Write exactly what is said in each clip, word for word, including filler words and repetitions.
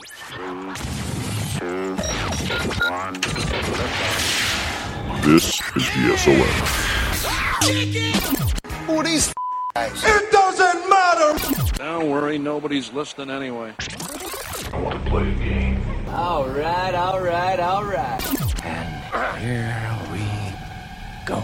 Three, two, one. This is the S O M. Who are these guys? It doesn't matter! Don't worry, nobody's listening anyway. I want to play a game. All right, all right, all right. And here we go.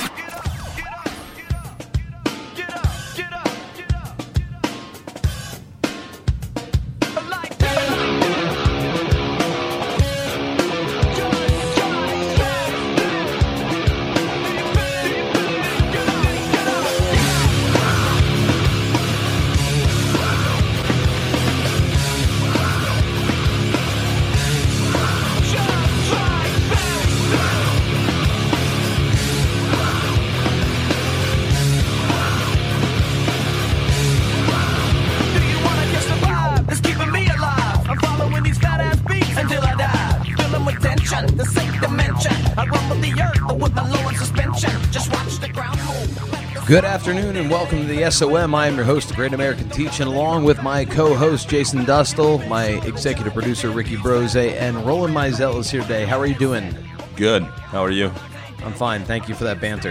Good afternoon and welcome to the S O M. I am your host, the Great American Teach, and along with my co-host, Jason Dustle, my executive producer, Ricky Brose, and Roland Mizell is here today. How are you doing? Good. How are you? I'm fine. Thank you for that banter.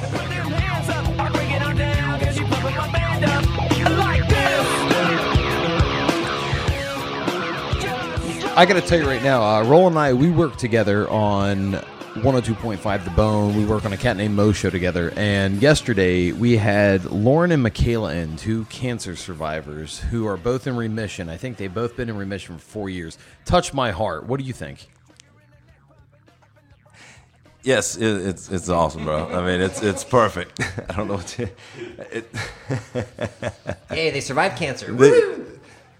I got to tell you right now, uh, Roland and I, we work together on one oh two point five The Bone. We work on a Cat Named Mo show together. And yesterday we had Lauren and Michaela in, two cancer survivors who are both in remission. I think they've both been in remission for four years. Touch my heart. What do you think? Yes, it, it's it's awesome, bro. I mean, it's it's perfect. I don't know what to... It, Hey, they survived cancer. they, Woo!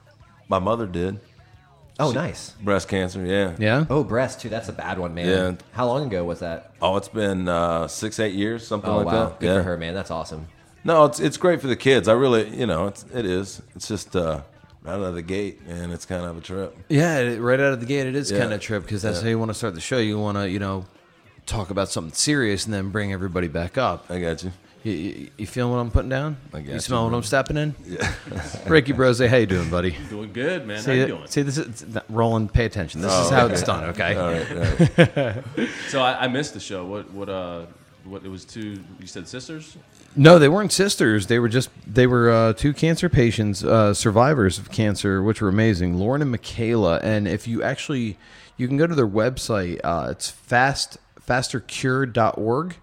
my mother did. Oh, nice. Breast cancer, yeah. Yeah? Oh, breast, too. That's a bad one, man. Yeah. How long ago was that? Oh, it's been uh, six, eight years, something Oh, like wow. that. Good yeah. for her, man. That's awesome. No, it's it's great for the kids. I really, you know, it's, it is. It's just uh, right out of the gate, and it's kind of a trip. Yeah, it- right out of the gate, it is Yeah. kind of a trip because that's Yeah. how you want to start the show. You want to, you know, talk about something serious and then bring everybody back up. I got you. You, you, you feeling what I'm putting down? I got you you, smell what bro. I'm stepping in? Yeah. Ricky Brose, how you doing, buddy? Doing good, man. How See, you that- doing? see this is Roland. Pay attention. This Oh, is how okay. it's done. Okay. All right, all right. So I, I missed the show. What? What? Uh, what? It was two. You said sisters. No, they weren't sisters. They were just they were uh, two cancer patients, uh, survivors of cancer, which were amazing. Lauren and Michaela. And if you actually, you can go to their website. Uh, it's fast faster cure dot org.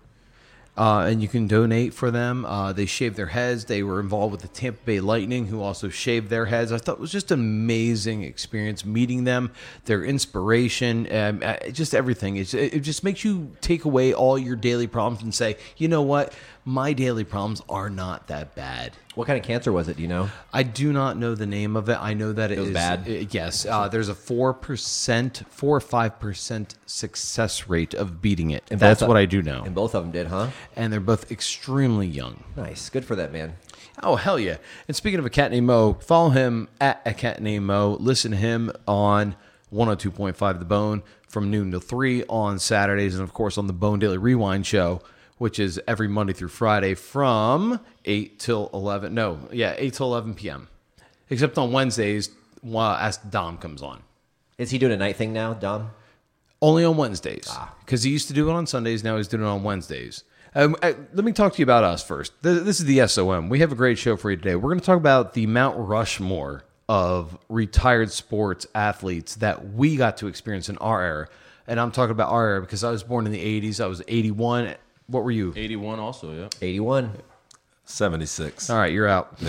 Uh, and you can donate for them. Uh, they shaved their heads. They were involved with the Tampa Bay Lightning, who also shaved their heads. I thought it was just an amazing experience meeting them, their inspiration, um, uh, just everything. It's, it just makes you take away all your daily problems and say, you know what? My daily problems are not that bad. What kind of cancer was it, do you know? I do not know the name of it. I know that it was is bad? uh, yes, uh, there's a four percent, four or five percent success rate of beating it. And That's both- what I do know. And both of them did, huh? And they're both extremely young. Nice. Good for that, man. Oh, hell yeah. And speaking of a cat named Mo, follow him at a cat named Mo. Listen to him on one oh two point five The Bone from noon to three on Saturdays. And, of course, on the Bone Daily Rewind show, which is every Monday through Friday from eight till eleven. No, yeah, eight till eleven p.m. Except on Wednesdays, while as Dom comes on. Is he doing a night thing now, Dom? Only on Wednesdays. Because he used to do it on Sundays. Now he's doing it on Wednesdays. Um, uh, let me talk to you about us first. Th- This is the S O M. We have a great show for you today. We're going to talk about the Mount Rushmore of retired sports athletes that we got to experience in our era. And I'm talking about our era because I was born in the eighties. I was eighty-one. What were you? eighty-one also. Yeah. eighty-one. seventy-six. All right, you're out.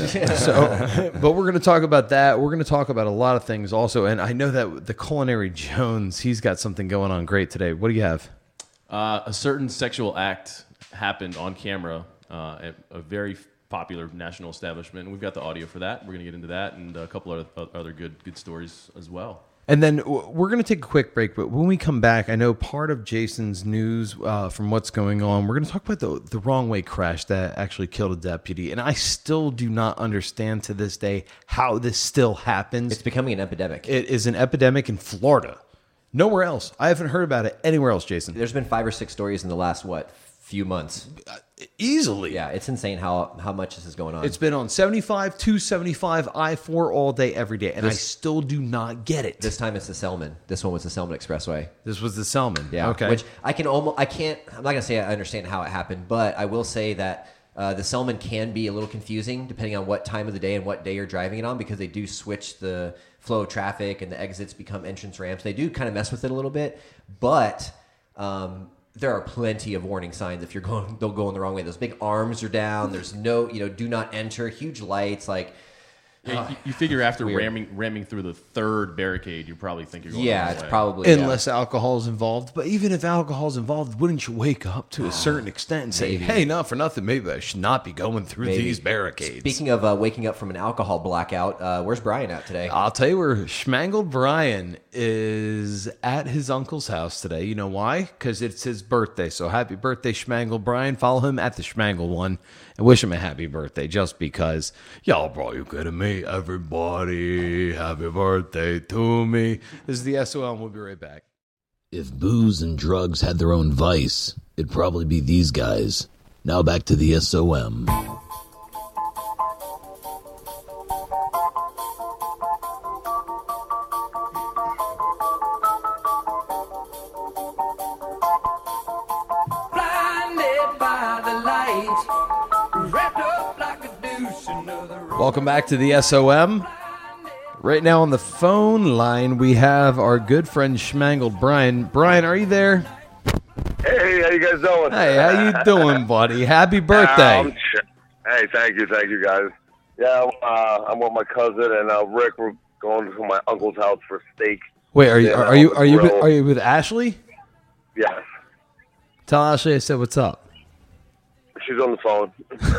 So, but we're going to talk about that. We're going to talk about a lot of things also. And I know that the Culinary Jones, he's got something going on great today. What do you have? Uh, a certain sexual act happened on camera uh, at a very popular national establishment. And we've got the audio for that. We're going to get into that and a couple of other good good stories as well. And then w- we're going to take a quick break, but when we come back, I know part of Jason's news uh, from what's going on, we're going to talk about the, the wrong way crash that actually killed a deputy. And I still do not understand to this day how this still happens. It's becoming an epidemic. It is an epidemic in Florida. Nowhere else. I haven't heard about it anywhere else, Jason. There's been five or six stories in the last, what, few months. Easily. Yeah, it's insane how how much this is going on. It's been on seventy-five, two seventy-five, I four all day, every day, and This- I still do not get it. This time it's the Selman. This one was the Selman Expressway. This was the Selman. Yeah. Okay. Which I can almost, I can't, I'm not going to say I understand how it happened, but I will say that uh, the Selman can be a little confusing depending on what time of the day and what day you're driving it on, because they do switch the flow of traffic and the exits become entrance ramps. They do kind of mess with it a little bit, but um, there are plenty of warning signs if you're going, they'll go in the wrong way. Those big arms are down. There's no, you know, do not enter, huge lights, like, Yeah, you, you figure after weird. ramming ramming through the third barricade, you probably think you're going yeah, the wrong it's way. probably, Unless alcohol's involved. But even if alcohol's involved, wouldn't you wake up to a certain extent and say, Maybe. hey, not for nothing, maybe I should not be going through Maybe. these barricades? Speaking of uh, waking up from an alcohol blackout, uh, where's Brian at today? I'll tell you where Schmangled Brian is at his uncle's house today. You know why? Because it's his birthday. So happy birthday, Schmangled Brian. Follow him at the Schmangle one and wish him a happy birthday just because y'all probably good to me. Everybody, happy birthday to me. This is the S O M. We'll be right back. If booze and drugs had their own vice, it'd probably be these guys. Now back to the S O M. Welcome back to the S O M. Right now on the phone line, we have our good friend Schmangled Brian. Brian, are you there? Hey, how you guys doing? Hey, how you doing, buddy? Happy birthday. Um, hey, thank you, thank you, guys. Yeah, uh, I'm with my cousin and uh, Rick. We're going to my uncle's house for steak. Wait, are you Yeah, are you on are the you with, grill. are you with Ashley? Yes, Tell Ashley I said what's up. she's on the phone.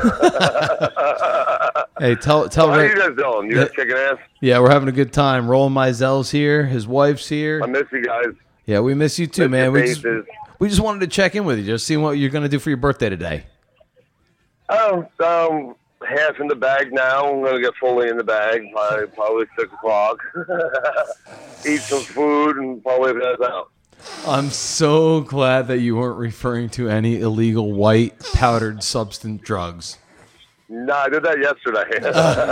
Hey, tell tell How Rick. you guys doing? You guys kicking ass? Yeah, we're having a good time. Roland Mizell's here. His wife's here. I miss you guys. Yeah, we miss you too, Miss man. your We just faces. we just wanted to check in with you, just see what you're going to do for your birthday today. Oh, um, half in the bag now. I'm gonna get fully in the bag by probably six o'clock. Eat some food and probably pass out. I'm so glad that you weren't referring to any illegal white powdered substance drugs. No, I did that yesterday.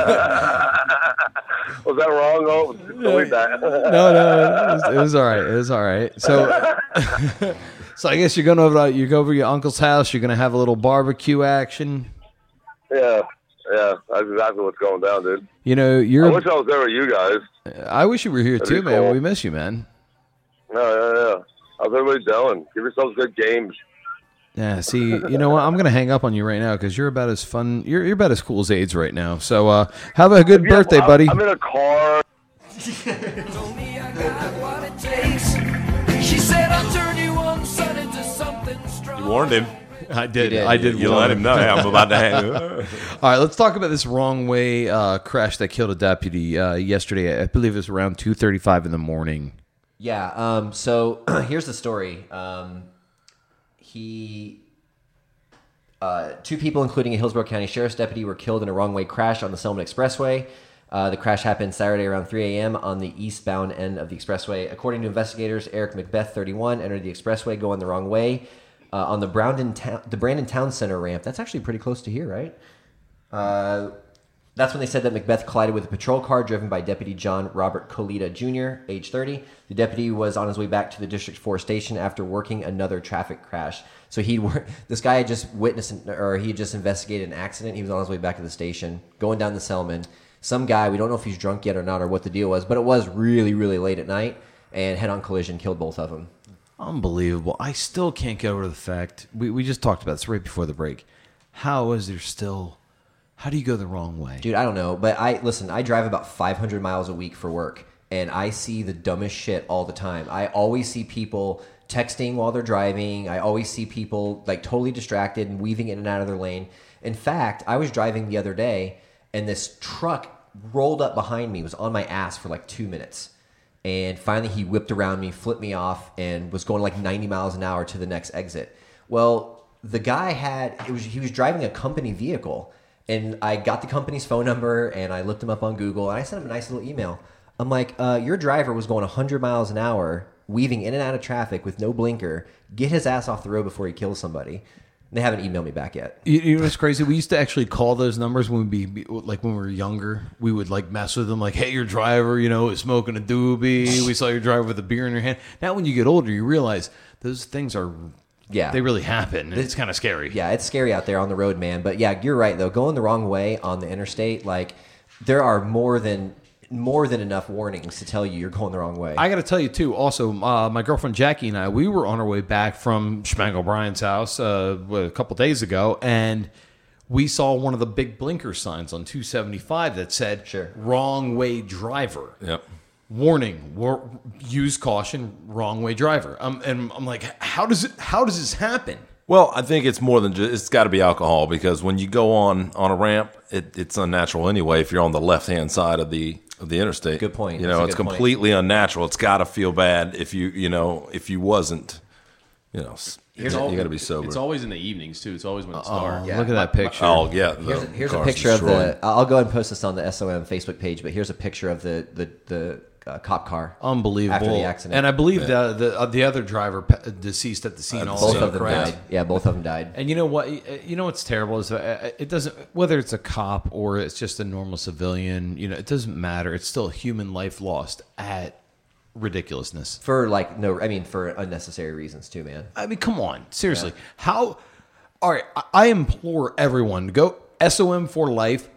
Was that wrong? Oh, delete that. No, no, it was, it was all right. It was all right. So, so I guess you're going over to, you go over to your uncle's house. You're going to have a little barbecue action. Yeah, yeah, that's exactly what's going down, dude. You know, I you're. wish I was there with you guys. I wish you were here That'd too, be man. cool. We miss you, man. No, yeah, yeah. How's everybody doing? Give yourselves good games. Yeah. See, you know what? I'm going to hang up on you right now because you're about as fun. You're you're about as cool as AIDS right now. So, uh, have a good Yeah, birthday, I'm- buddy. I'm in a car. She said I'll turn you on, son, into something strong. You warned him. I did. did. I did. You warn let him know. Hey, I'm about to hang. All right, let's talk about this wrong way uh, crash that killed a deputy uh, yesterday. I believe it was around two thirty-five in the morning. Yeah. Um, so here's the story. Um, he, uh, two people, including a Hillsborough County Sheriff's deputy, were killed in a wrong way crash on the Selman Expressway. Uh, the crash happened Saturday around three a.m. on the eastbound end of the expressway. According to investigators, Eric McBeth, thirty-one, entered the expressway going the wrong way uh, on the Brandon Town, the Brandon Town Center ramp. That's actually pretty close to here, right? Uh, That's when they said that McBeth collided with a patrol car driven by Deputy John Robert Colita Junior, age thirty. The deputy was on his way back to the District four station after working another traffic crash. So he, this guy had just witnessed, an, or he had just investigated an accident. He was on his way back to the station, going down the Selman. Some guy, we don't know if he's drunk yet or not, or what the deal was, but it was really, really late at night, and head-on collision killed both of them. Unbelievable. I still can't get over the fact, we, we just talked about this right before the break. How is there still, how do you go the wrong way? Dude, I don't know, but I listen, I drive about five hundred miles a week for work, and I see the dumbest shit all the time. I always see people texting while they're driving. I always see people like totally distracted and weaving in and out of their lane. In fact, I was driving the other day, and this truck rolled up behind me, was on my ass for like two minutes. And finally he whipped around me, flipped me off, and was going like ninety miles an hour to the next exit. Well, the guy had, it was he was driving a company vehicle. And I got the company's phone number, and I looked him up on Google, and I sent him a nice little email. I'm like, uh, your driver was going one hundred miles an hour, weaving in and out of traffic with no blinker. Get his ass off the road before he kills somebody. They haven't emailed me back yet. You, you know what's crazy? We used to actually call those numbers when we be like when we were younger. We would like mess with them, like, "Hey, your driver, you know, is smoking a doobie. We saw your driver with a beer in your hand." Now, when you get older, you realize those things are, yeah, they really happen. And it's kind of scary. Yeah, it's scary out there on the road, man. But yeah, you're right though. Going the wrong way on the interstate, like there are more than. more than enough warnings to tell you you're going the wrong way. I got to tell you, too, also, uh, my girlfriend Jackie and I, we were on our way back from Schmangel Bryan's house uh, a couple days ago, and we saw one of the big blinker signs on two seventy-five that said, sure. wrong way driver. Yep. Warning, war, use caution, wrong way driver. Um, and I'm like, how does it? How does this happen? Well, I think it's more than just, it's got to be alcohol, because when you go on, on a ramp, it, it's unnatural anyway if you're on the left-hand side of the of the interstate. Good point. You know, That's it's a good completely point. unnatural. It's got to feel bad if you, you know, if you wasn't, you know, Here's you all, got to be sober. It's always in the evenings, too. It's always when it's dark. Yeah. Look at that picture. Oh, yeah. Here's, a, here's a picture of the, I'll go ahead and post this on the S O M Facebook page, but here's a picture of the, the, the uh, cop car. Unbelievable. After the accident. And I believe Yeah. the the, uh, the other driver pe- deceased at the scene Uh, also. Both of them correct? died. Yeah, both of them died. And you know what? You know what's terrible is uh, it doesn't, whether it's a cop or it's just a normal civilian. You know, it doesn't matter. It's still human life lost at ridiculousness. For like no, I mean for unnecessary reasons too, man. I mean, come on, seriously. How? All right, I, I implore everyone to go S O M for life.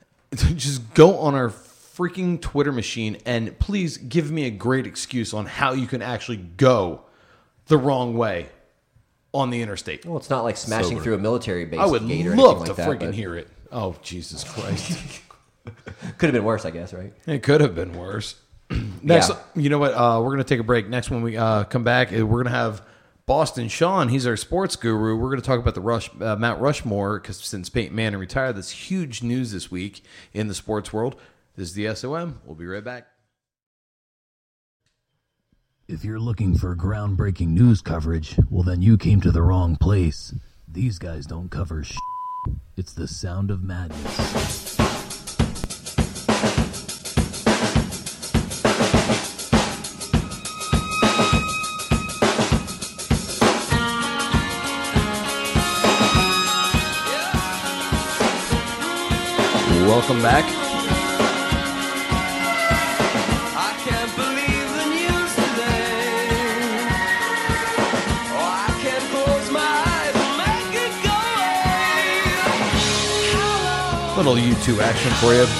Just go on our freaking Twitter machine and please give me a great excuse on how you can actually go the wrong way on the interstate. Well, it's not like smashing Sober. through a military base. I would gate or love anything to like that, freaking but hear it. Oh, Jesus Christ. Could have been worse, I guess, right? It could have been worse. Next, Yeah. you know what? Uh, we're going to take a break. Next, when we uh, come back, uh, we're going to have Boston Sean. He's our sports guru. We're going to talk about the Rush, uh, Mount Rushmore, because since Peyton Manning retired, that's huge news this week in the sports world. This is the S O M. We'll be right back. If you're looking for groundbreaking news coverage, well, then you came to the wrong place. These guys don't cover sh**. It's the Sound of Madness. Welcome back. I can't believe the news today. Oh, I can't close my eyes and make it go away. Little U two action for you.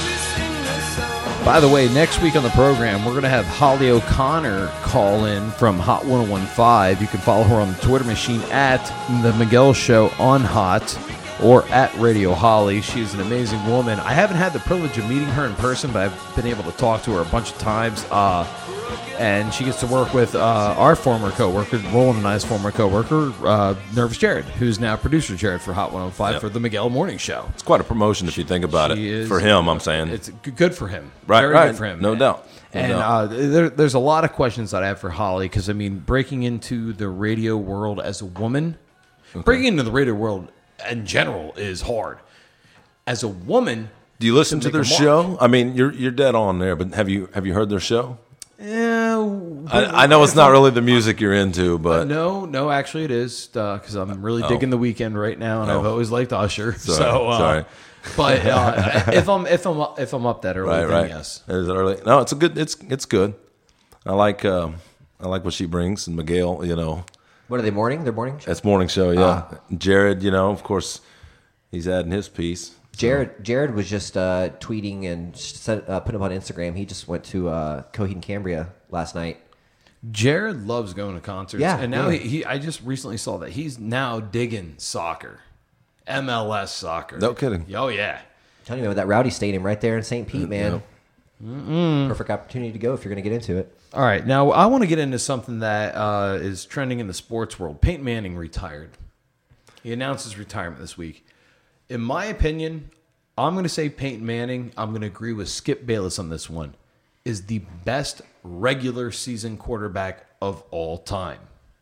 By the way, next week on the program, we're going to have Holly O'Connor call in from Hot ten fifteen. You can follow her on the Twitter machine at The Miguel Show on Hot or at Radio Holly. She's an amazing woman. I haven't had the privilege of meeting her in person, but I've been able to talk to her a bunch of times. Uh, and she gets to work with uh, our former coworker, Roland and I's former coworker, uh, Nervous Jared, who's now producer Jared for Hot ten fifteen Yep. for the Miguel Morning Show. It's quite a promotion if you think about She it. is- For him, I'm saying. It's g- good for him. Right, Very right. good for him. No doubt. No and doubt. uh, there, there's a lot of questions that I have for Holly because, I mean, breaking into the radio world as a woman, breaking into the radio world in general is hard. As a woman, Do you listen to make their a mark. show? I mean, you're you're dead on there, but have you have you heard their show? Yeah, I, I know it's not really the music you're into, but no, no, actually it is because I'm really Oh. digging The Weeknd right now, and Oh. I've always liked Usher. Sorry, so, uh, sorry. But uh, if I'm if I'm if I'm up that early, right, then right. yes. Is it early? No, it's a good. It's it's good. I like um, I like what she brings, and Miguel. You know, What are they morning? They're morning. show? it's morning show. Yeah, Ah. Jared. You know, of course, he's adding his piece. Jared Jared was just uh, tweeting and set, uh, putting up on Instagram. He just went to uh, Coheed and Cambria last night. Jared loves going to concerts. Yeah, and now yeah. he, he I just recently saw that he's now digging soccer. M L S soccer. No kidding. Oh yeah. Telling you about that Rowdy Stadium right there in Saint Pete, man. Perfect opportunity to go if you're going to get into it. All right. Now I want to get into something that uh, is trending in the sports world. Peyton Manning retired. He announced his retirement this week. In my opinion, I'm going to say Peyton Manning, I'm going to agree with Skip Bayless on this one, is the best regular season quarterback of all time.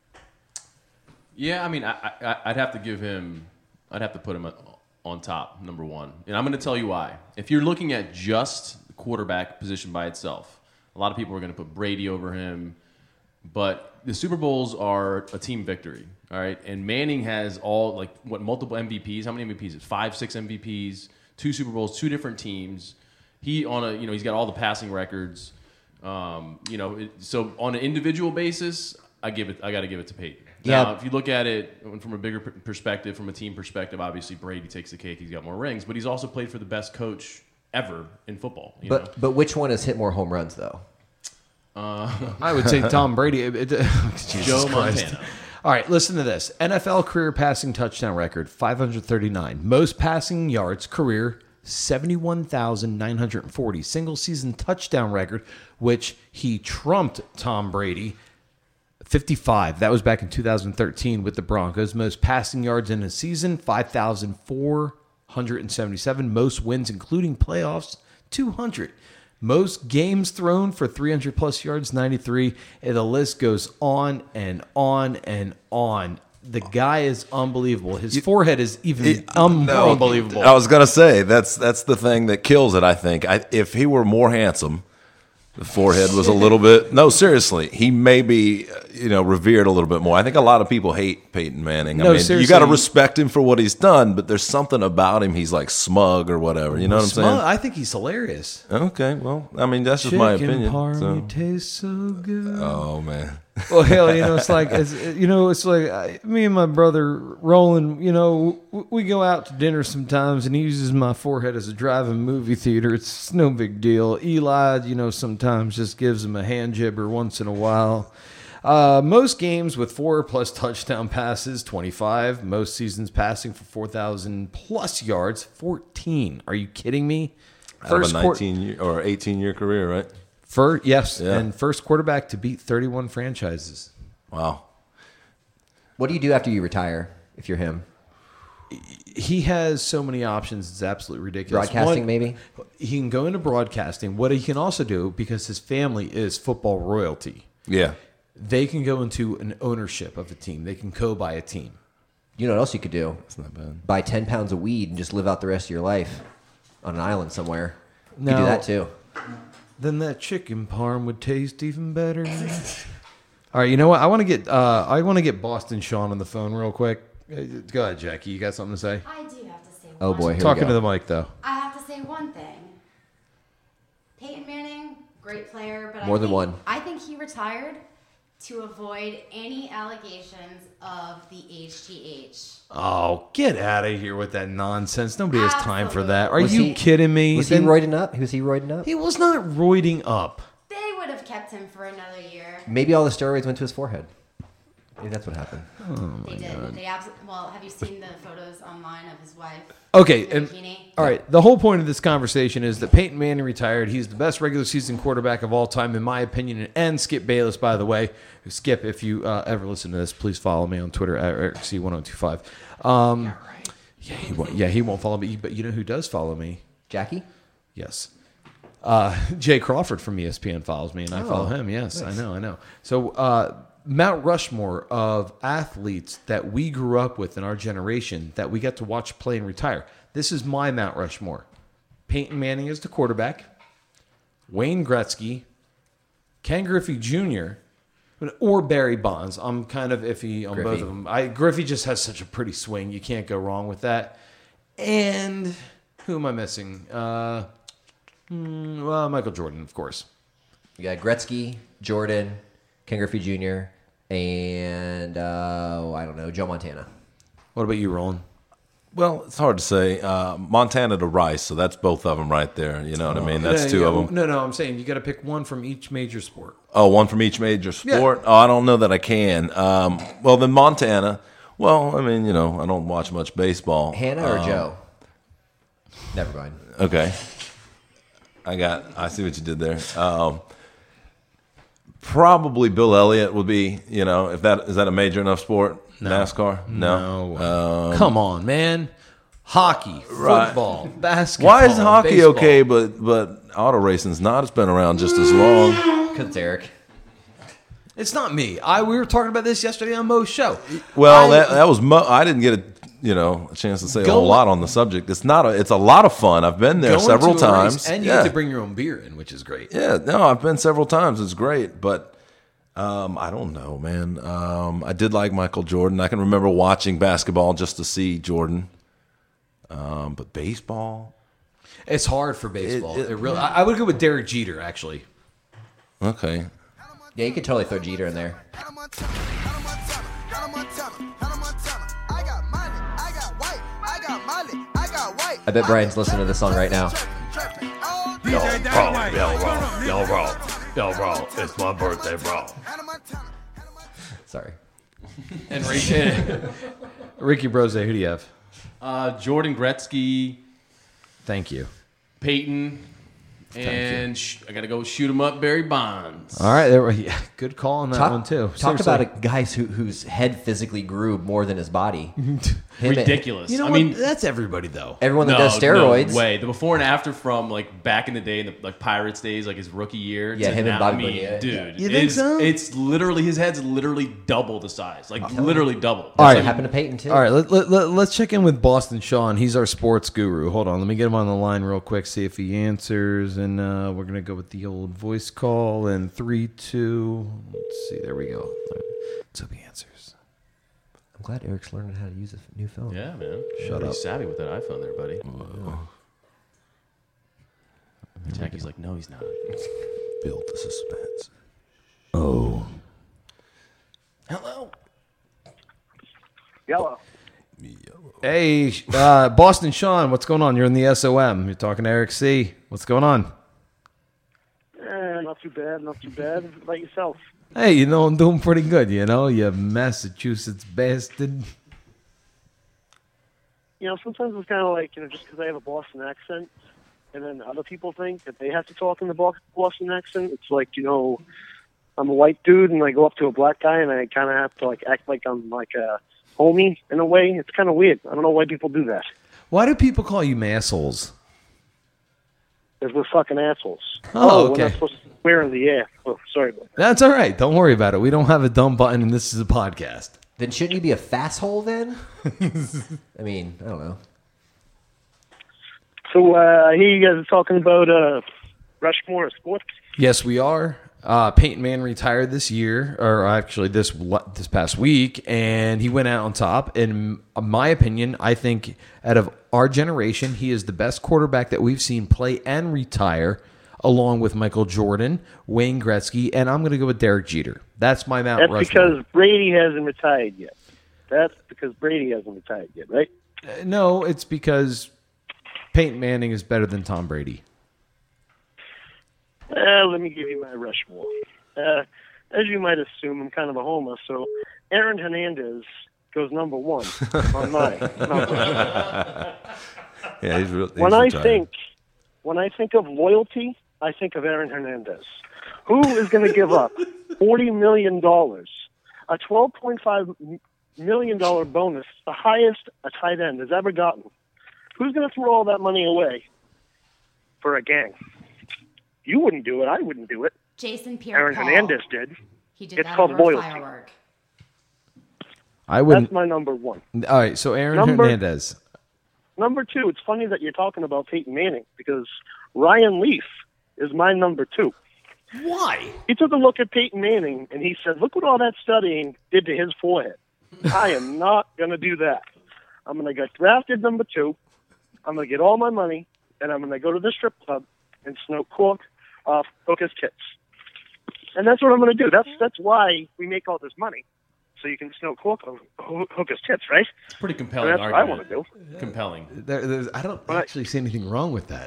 Yeah, I mean, I, I, I'd have to give him, I'd have to put him on top, number one. And I'm going to tell you why. If you're looking at just the quarterback position by itself, a lot of people are going to put Brady over him. but the Super Bowls are a team victory. All right, and Manning has all like what multiple M V Ps? How many M V Ps? It's five, six M V Ps, two Super Bowls, two different teams. He on a you know he's got all the passing records. Um, you know, it, so on an individual basis, I give it. I got to give it to Peyton. Yeah. Now, if you look at it from a bigger p- perspective, from a team perspective, obviously Brady takes the cake. He's got more rings, but he's also played for the best coach ever in football. You But know? but which one has hit more home runs though? Uh, I would say Tom Brady. It- it- Jesus Joe Christ. Montana. All right, listen to this. N F L career passing touchdown record, five hundred thirty-nine. Most passing yards career, seventy-one thousand nine hundred forty. Single season touchdown record, which he trumped Tom Brady, fifty-five. That was back in two thousand thirteen with the Broncos. Most passing yards in a season, five thousand four hundred seventy-seven. Most wins, including playoffs, two hundred. Most games thrown for three hundred plus yards, ninety-three. And the list goes on and on and on. The guy is unbelievable. His forehead is even It- um, no, unbelievable. I was gonna say that's that's the thing that kills it. I think I, if he were more handsome, the forehead was a little bit. No, seriously, he may be uh, you know revered a little bit more. I think a lot of people hate Peyton Manning. I No, mean, seriously. you got to respect him for what he's done, but there's something about him. He's like smug or whatever. You know what I'm Smug- saying? I think he's hilarious. Okay, well, I mean that's just my Chicken opinion. parm, so. you taste so good. Oh man. Well, hell, you know, it's like, it's, you know, it's like I, me and my brother Roland, you know, w- we go out to dinner sometimes and he uses my forehead as a drive-in movie theater. It's no big deal. Eli, you know, sometimes just gives him a hand jibber once in a while. Uh, most games with four plus touchdown passes, twenty-five. Most seasons passing for four thousand plus yards, fourteen. Are you kidding me? Out of a quar- nineteen year, or eighteen year career, right? First, yes, Yeah. and first quarterback to beat thirty-one franchises. Wow. What do you do after you retire if you're him? He has so many options; it's absolutely ridiculous. Broadcasting, One, maybe? he can go into broadcasting. What he can also do, because his family is football royalty, Yeah. they can go into an ownership of a team. They can co-buy a team. You know what else you could do? That's not bad. Buy ten pounds of weed and just live out the rest of your life on an island somewhere. You could No. do that too. Then that chicken parm would taste even better. All right, you know what? I want to get uh, I want to get Boston Sean on the phone real quick. Uh, Go ahead, Jackie. You got something to say? I do have to say one. Oh boy, here we Talking go. to the mic though. I have to say one thing. Peyton Manning, great player, but More I than think, one. I think he retired to avoid any allegations of the H G H. Oh, get out of here with that nonsense. Nobody has time for that. Are Was you he- kidding me? Was he Then- roiding up? Was he roiding up? He was not roiding up. They would have kept him for another year. Maybe all the steroids went to his forehead. Maybe that's what happened. Oh They did. They abs- well, have you seen the photos online of his wife? Okay, in the and bikini? all right. The whole point of this conversation is that Peyton Manning retired. He's the best regular season quarterback of all time, in my opinion. And Skip Bayless, by the way. Skip, if you uh, ever listen to this, please follow me on Twitter at Eric C one zero two five. Um, yeah, right. Yeah, he won't. Yeah, he won't follow me. But you know who does follow me? Jackie? Yes. Uh, Jay Crawford from E S P N follows me, and I Oh, follow him. Yes, nice. I know, I know. So uh, Mount Rushmore of athletes that we grew up with in our generation that we got to watch play and retire. This is my Mount Rushmore. Peyton Manning is the quarterback. Wayne Gretzky, Ken Griffey Junior, or Barry Bonds. I'm kind of iffy on both Griffey. of them. I, Griffey just has such a pretty swing. You can't go wrong with that. And who am I missing? Uh, hmm, well, Michael Jordan, of course. You got Gretzky, Jordan, Ken Griffey Junior, and uh, oh, I don't know, Joe Montana. What about you, Roland? Well, it's hard to say. Uh, Montana to Rice, so that's both of them right there. You know what I mean? That's Yeah, two yeah. of them. No, no, I'm saying you got to pick one from each major sport. Oh, one from each major Yeah. sport? Oh, I don't know that I can. Um, well, then Montana. Well, I mean, you know, I don't watch much baseball. Hannah or Um, Joe? Never mind. Okay. I got, I see what you did there. Um, probably Bill Elliott would be, you know, if that, is that a major enough sport? NASCAR? No. Um, Come on, man. Hockey, Right. football, basketball. Why is hockey baseball. okay, but but auto racing's not? It's been around just as long. Because it's Eric. It's not me. I we were talking about this yesterday on Mo's show. Well, I- that that was Mo, I didn't get a you know a chance to say a Go- whole lot on the subject. It's not a it's a lot of fun. I've been there going several to a race, times, and you yeah. get to bring your own beer in, which is great. Yeah, no, I've been several times. It's great, but Um, I don't know, man. Um, I did like Michael Jordan. I can remember watching basketball just to see Jordan. Um, but baseball, It's hard for baseball. It- It, it- really. I, I would go with Derek Jeter actually. okay. Yeah, you could totally throw Jeter in there. I bet Brian's listening to this song right now. Yo, bro, yo, bro, yo, bro, yo, bro, it's my birthday, bro. Sorry. And Ricky, Ricky Brose, who do you have? Uh, Jordan Gretzky, Thank you. Peyton, and sh- I got to go shoot him up, Barry Bonds. All right, there were, yeah, good call on that Talk, one too. talk Seriously. about a guy who, whose head physically grew more than his body. Him and- Ridiculous. You know I what? mean, That's everybody though. everyone that no, does steroids. No way. The before and after from like back in the day, in the like Pirates days, like his rookie year. Yeah, to him and now, Bobby I mean, Bonilla. dude, You think it's, so? it's literally his head's literally double the size, like literally double. All That's right. what happened to Peyton too. All right, let, let, let, let's check in with Boston Sean. He's our sports guru. Hold on, let me get him on the line real quick, see if he answers, and uh, we're gonna go with the old voice call in three, two. Let's see, there we go. Let's hope he answers. I'm glad Eric's learning how to use a new phone. Yeah, man. Shut Pretty up. savvy with that iPhone, there, buddy. Jackie's like, no, he's not. Build the suspense. Oh, Hello. Yellow. hey, uh, Boston Sean, what's going on? You're in the S O M. You're talking to Eric C. What's going on? Eh, not too bad, not too bad. How about yourself? Hey, you know I'm doing pretty good. You know, you Massachusetts bastard. You know, sometimes it's kind of like, you know, just because I have a Boston accent, and then other people think that they have to talk in the Bo- Boston accent. It's like, you know, I'm a white dude, and I go up to a black guy, and I kind of have to, like, act like I'm, like, a homie in a way. It's kind of weird. I don't know why people do that. Why do people call you massholes? Because we're fucking assholes. Oh, We're okay. not supposed to swear in the air. Oh, sorry about that. That's all right. Don't worry about it. We don't have a dumb button, and this is a podcast. Then shouldn't you be a fasthole then? I mean, I don't know. So, uh, I hear you guys are talking about uh, Rushmore of sports. Yes, we are. Uh, Peyton Manning retired this year, or actually this this past week, and he went out on top. In my opinion, I think out of our generation, he is the best quarterback that we've seen play and retire, along with Michael Jordan, Wayne Gretzky, and I'm going to go with Derek Jeter. That's my Mount That's Rushmore. because Brady hasn't retired yet. That's because Brady hasn't retired yet, right? Uh, no, it's because Peyton Manning is better than Tom Brady. Uh, let me give you my Rushmore. Uh, as you might assume, I'm kind of a homer, so Aaron Hernandez goes number one on my number. Yeah, he's real. He's When I retired. think, when I think of loyalty, I think of Aaron Hernandez. Who is going to give up forty million dollars, a twelve point five million dollars bonus, the highest a tight end has ever gotten? Who's going to throw all that money away for a gang? You wouldn't do it. I wouldn't do it. Jason Pierre Aaron Paul. Hernandez did. He did It's that called over a loyalty. firework. I wouldn't. That's my number one. All right, so Aaron Number- Hernandez. Number two, it's funny that you're talking about Peyton Manning because Ryan Leaf is my number two. Why? He took a look at Peyton Manning and he said, look what all that studying did to his forehead. I am not going to do that. I'm going to get drafted number two. I'm going to get all my money, and I'm going to go to the strip club and smoke cork off hookers' tits. And that's what I'm going to do. That's that's why we make all this money, so you can smoke cork on ho- hookers' tits, right? It's pretty compelling And that's what I argument. want to do. Compelling. There, there's, I don't actually see anything wrong with that.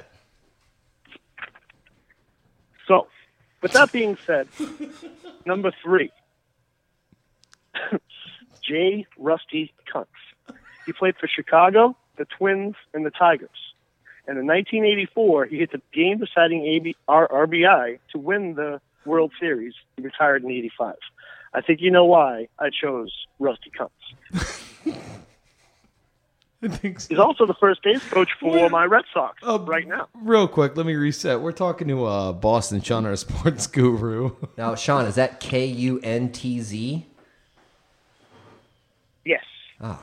So, with that being said, number three, Jay Rusty Kuntz. He played for Chicago, the Twins, and the Tigers. And in nineteen eighty-four, he hit the game-deciding A B- R- R B I to win the World Series. He retired in eighty-five. I think you know why I chose Rusty Kuntz. I think so. He's also the first base coach for my Red Sox Oh, right now. Real quick, let me reset. We're talking to uh, Boston Sean, our sports guru. Now, Sean, is that K U N T Z? Yes. Ah.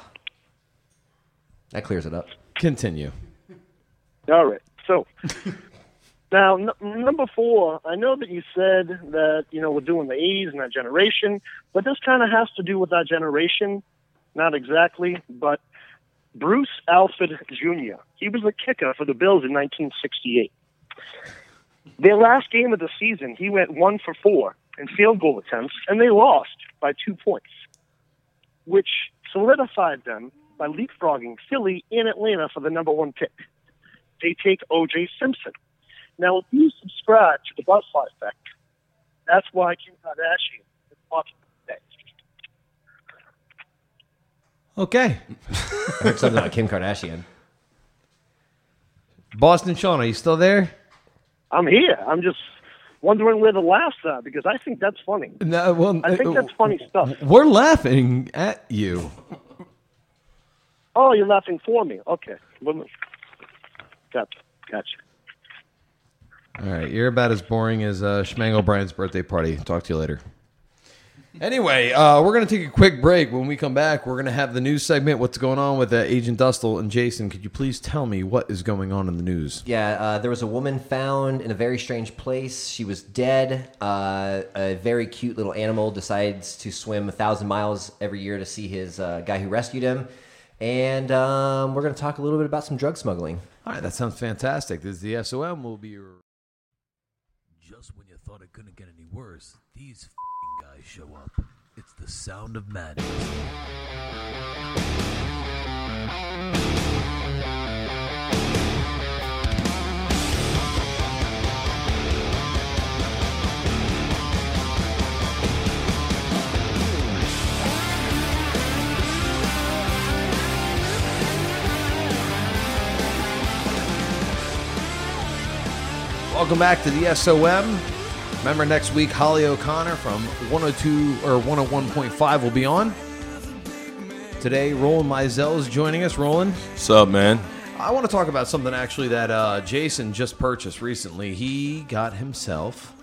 That clears it up. Continue. All right. So, Now, n- number four, I know that you said that, you know, we're doing the eighties and that generation, but this kind of has to do with that generation. Not exactly, but Bruce Alford Junior He was a kicker for the Bills in nineteen sixty-eight. Their last game of the season, he went one for four in field goal attempts, and they lost by two points, which solidified them by leapfrogging Philly in Atlanta for the number one pick. They take O J Simpson. Now, if you subscribe to the Butterfly Effect, that's why Kim Kardashian is watching today. Okay. I heard something about Kim Kardashian. Boston Sean, are you still there? I'm here. I'm just wondering where the laughs are because I think that's funny. No, well, I think that's funny stuff. We're laughing at you. Oh, you're laughing for me. Okay. Well, Gotcha. Gotcha. All right, you're about as boring as uh, Schmangle Brian's birthday party. Talk to you later. Anyway, uh, we're going to take a quick break. When we come back, we're going to have the news segment. What's going on with uh, Agent Dustle and Jason? Could you please tell me what is going on in the news? Yeah, uh, there was a woman found in a very strange place. She was dead. Uh, a very cute little animal decides to swim a thousand miles every year to see his uh, guy who rescued him. And um, we're going to talk a little bit about some drug smuggling. All right, that sounds fantastic. This is the S O M. We'll be your... Just when you thought it couldn't get any worse, these f***ing guys show up. It's the sound of madness. Welcome back to the S O M. Remember, next week, Holly O'Connor from one oh two or one oh one point five will be on. Today, Roland Mizell is joining us. Roland. What's up, man? I want to talk about something actually that uh, Jason just purchased recently. He got himself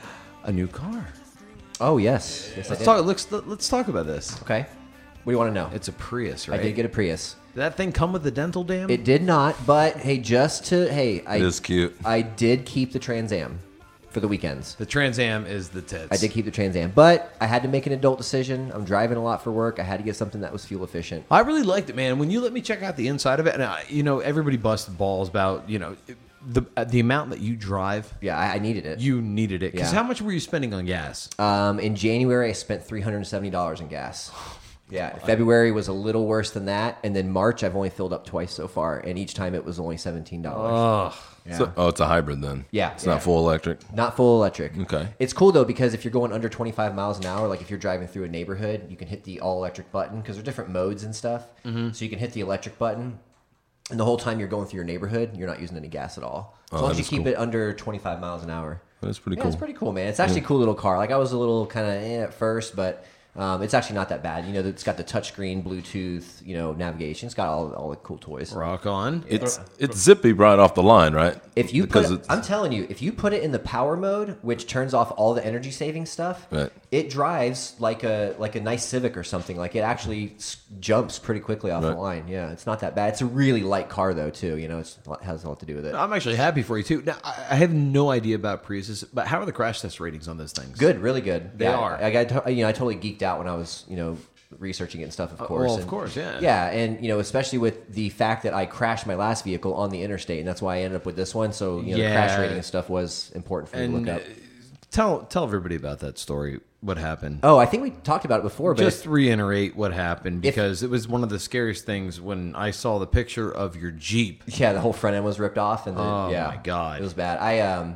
a new car. Oh, yes. yes let's, I did. talk, let's, let's talk about this. Okay. What do you want to know? It's a Prius, right? I did get a Prius. Did that thing come with the dental dam? It did not, but hey, just to, hey. I, It is cute. I did keep the Trans Am for the weekends. The Trans Am is the tits. I did keep the Trans Am, but I had to make an adult decision. I'm driving a lot for work. I had to get something that was fuel efficient. I really liked it, man. When you let me check out the inside of it, and I, you know, everybody busted balls about, you know, the the amount that you drive. Yeah, I, I needed it. You needed it. Because Yeah. how much were you spending on gas? Um, in January, I spent three hundred seventy dollars in gas. Yeah, February was a little worse than that, and then March I've only filled up twice so far, and each time it was only seventeen dollars. Oh, yeah. So, oh, it's a hybrid then. Yeah, It's yeah. not full electric. Not full electric. Okay. It's cool though because if you're going under twenty-five miles an hour, like if you're driving through a neighborhood, you can hit the all electric button because there's different modes and stuff. Mhm. So you can hit the electric button, and the whole time you're going through your neighborhood, you're not using any gas at all. As Oh, long as that you is keep cool. it under twenty-five miles an hour. That's pretty Yeah, cool. it's pretty cool, man. It's actually a cool little car. Like I was a little kind of eh at first, but um, it's actually not that bad. You know, it's got the touchscreen, Bluetooth, you know, navigation. It's got all all the cool toys. Rock on. It's it's zippy right off the line, right? If you because put, it, it's, I'm telling you, if you put it in the power mode, which turns off all the energy saving stuff, Right. it drives like a like a nice Civic or something. Like it actually s- jumps pretty quickly off the Right. line. Yeah, it's not that bad. It's a really light car though, too. You know, it's, it has a lot to do with it. I'm actually happy for you too. Now, I I have no idea about Priuses, but how are the crash test ratings on those things? Good, really good. They Yeah, are. I got to- you know I totally geeked out when I was you know researching it and stuff. Of Uh, course, well, of And- course, yeah. yeah, and you know especially with the fact that I crashed my last vehicle on the interstate, and that's why I ended up with this one. So you know the crash Yeah. rating and stuff was important for me And to uh, look up. tell tell everybody about that story. What happened? Oh, I think we talked about it before, but Just if- reiterate what happened If- because it was one of the scariest things when I saw the picture of your Jeep. yeah, the whole front end was ripped off, and then, Oh, yeah, my God. it was bad. I um,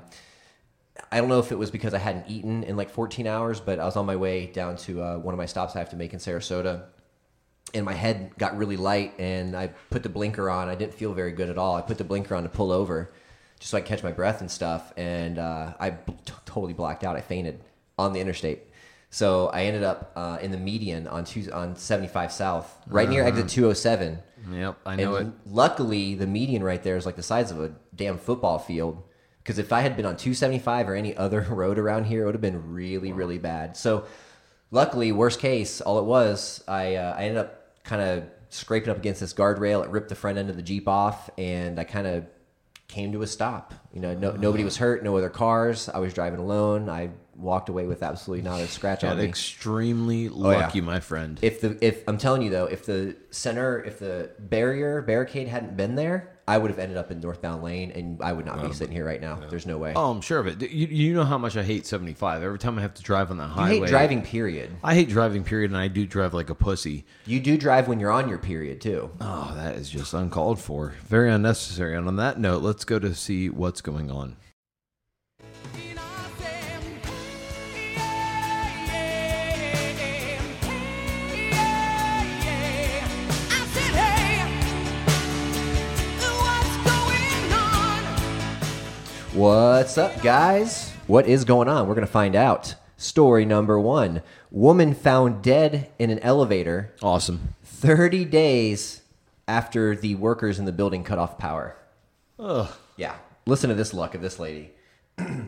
I don't know if it was because I hadn't eaten in like fourteen hours, but I was on my way down to uh, one of my stops I have to make in Sarasota, and my head got really light, and I put the blinker on. I didn't feel very good at all. I put the blinker on to pull over, just so I could catch my breath and stuff, and uh, I b- t- totally blacked out. I fainted on the interstate. So I ended up uh, in the median on two, on seventy-five South, right near Uh-huh. exit two oh seven. Yep, I know and it. Luckily, the median right there is like the size of a damn football field. Because if I had been on two seventy-five or any other road around here, it would have been really, really bad. So, luckily, worst case, all it was, I uh, I ended up kind of scraping up against this guardrail. It ripped the front end of the Jeep off, and I kind of came to a stop. You know, no, nobody was hurt, no other cars. I was driving alone. I walked away with absolutely not a scratch on Got me. extremely Oh, yeah. lucky, my friend. If the if I'm telling you though, if the center, if the barrier barricade hadn't been there, I would have ended up in northbound lane, and I would not be sitting here right now. There's no way. Oh, I'm sure of it. You, you know how much I hate seventy-five. Every time I have to drive on that You highway. hate driving, period. I hate driving, period, and I do drive like a pussy. You do drive when you're on your period, too. Oh, that is just uncalled for. Very unnecessary. And on that note, let's go to see what's going on. What's up, guys? What is going on? We're going to find out. Story number one. Woman found dead in an elevator. Awesome. thirty days after the workers in the building cut off power. Ugh. Yeah. Listen to this luck of this lady. uh,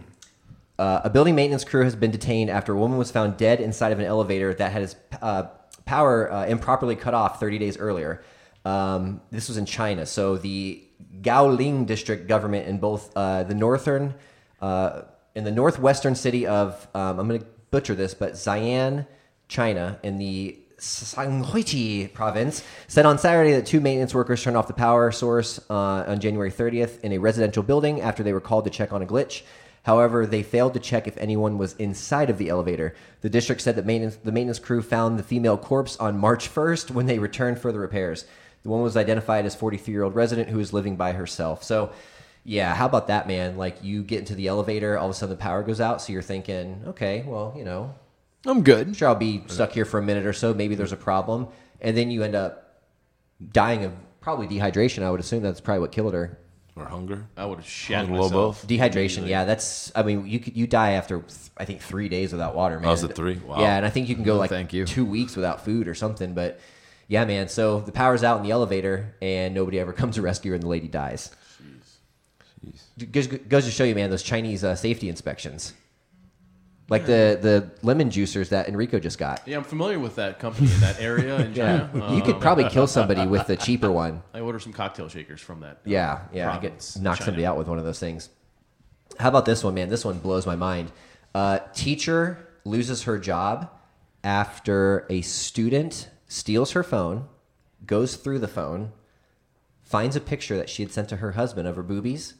a building maintenance crew has been detained after a woman was found dead inside of an elevator that had its uh, power uh, improperly cut off thirty days earlier. Um, this was in China. So the Gaoling district government in both uh, the northern, uh, in the northwestern city of, um, I'm going to butcher this, but Xi'an, China, in the Shanghai province, said on Saturday that two maintenance workers turned off the power source uh, on January thirtieth in a residential building after they were called to check on a glitch. However, they failed to check if anyone was inside of the elevator. The district said that maintenance, the maintenance crew found the female corpse on March first when they returned for the repairs. The woman was identified as forty-three-year-old resident who was living by herself. So, yeah, how about that, man? Like, you get into the elevator, all of a sudden the power goes out, so you're thinking, okay, well, you know, I'm good. Sure, I'll be stuck here for a minute or so. Maybe there's a problem. And then you end up dying of probably dehydration. I would assume that's probably what killed her. Or hunger. I would have shat Hung low myself. both. Dehydration, yeah, that's. I mean, you could you die after I think three days without water, man. Oh, is it three? Wow. Yeah, and I think you can go like thank you. two weeks without food or something. But yeah, man. So the power's out in the elevator, and nobody ever comes to rescue her, and the lady dies. Jeez. Jeez. Goes, goes to show you, man. Those Chinese uh, safety inspections, like the the lemon juicers that Enrico just got. Yeah, I'm familiar with that company in that area in Yeah, China. you could Um, probably kill somebody with the cheaper one. I order some cocktail shakers from that. uh, Yeah, yeah, I get province, knock China. somebody out with one of those things. How about this one, man? This one blows my mind. Uh, teacher loses her job after a student steals her phone, goes through the phone, finds a picture that she had sent to her husband of her boobies.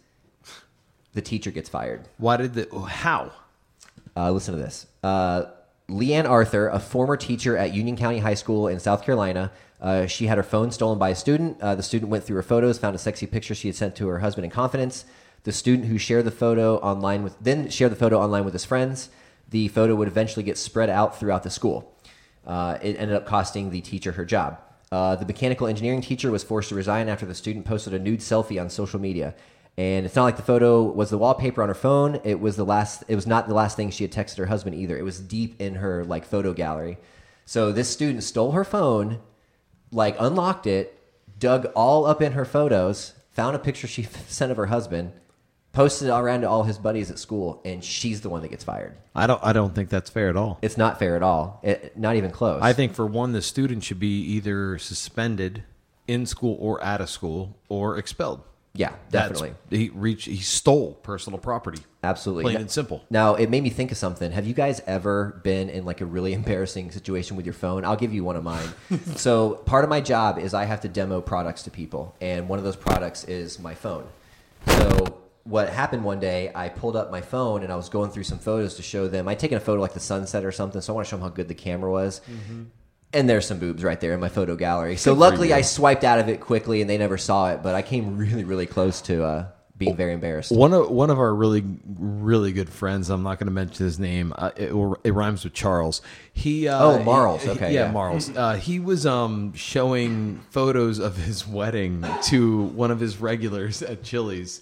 The teacher gets fired. Why did the... oh, how? Uh, listen to this. Uh, Leanne Arthur, a former teacher at Union County High School in South Carolina, uh, she had her phone stolen by a student. Uh, the student went through her photos, found a sexy picture she had sent to her husband in confidence. The student who shared the photo online with then shared the photo online with his friends. The photo would eventually get spread out throughout the school. Uh, it ended up costing the teacher her job. Uh, the mechanical engineering teacher was forced to resign after the student posted a nude selfie on social media. And it's not like the photo was the wallpaper on her phone. It was the last. It was not the last thing she had texted her husband either. It was deep in her like photo gallery. So this student stole her phone, like unlocked it, dug all up in her photos, found a picture she sent of her husband, posted it around to all his buddies at school, and she's the one that gets fired. I don't. I don't think that's fair at all. It's not fair at all. It, not even close. I think for one, the student should be either suspended in school or out of school or expelled. Yeah, That's- definitely. he reached. He stole personal property. Absolutely. Plain Now- and simple. Now, it made me think of something. Have you guys ever been in like a really embarrassing situation with your phone? I'll give you one of mine. So part of my job is I have to demo products to people, and one of those products is my phone. So what happened one day, I pulled up my phone and I was going through some photos to show them. I'd taken a photo like the sunset or something, so I want to show them how good the camera was. Mm-hmm. And there's some boobs right there in my photo gallery. So Good for luckily you. I swiped out of it quickly and they never saw it, but I came really, really close to uh, being very embarrassed. One of one of our really really good friends. I'm not going to mention his name. Uh, it, it rhymes with Charles. He uh, Oh, Marles. he- Okay, yeah, yeah. Marles. Uh, he was um, showing photos of his wedding to one of his regulars at Chili's,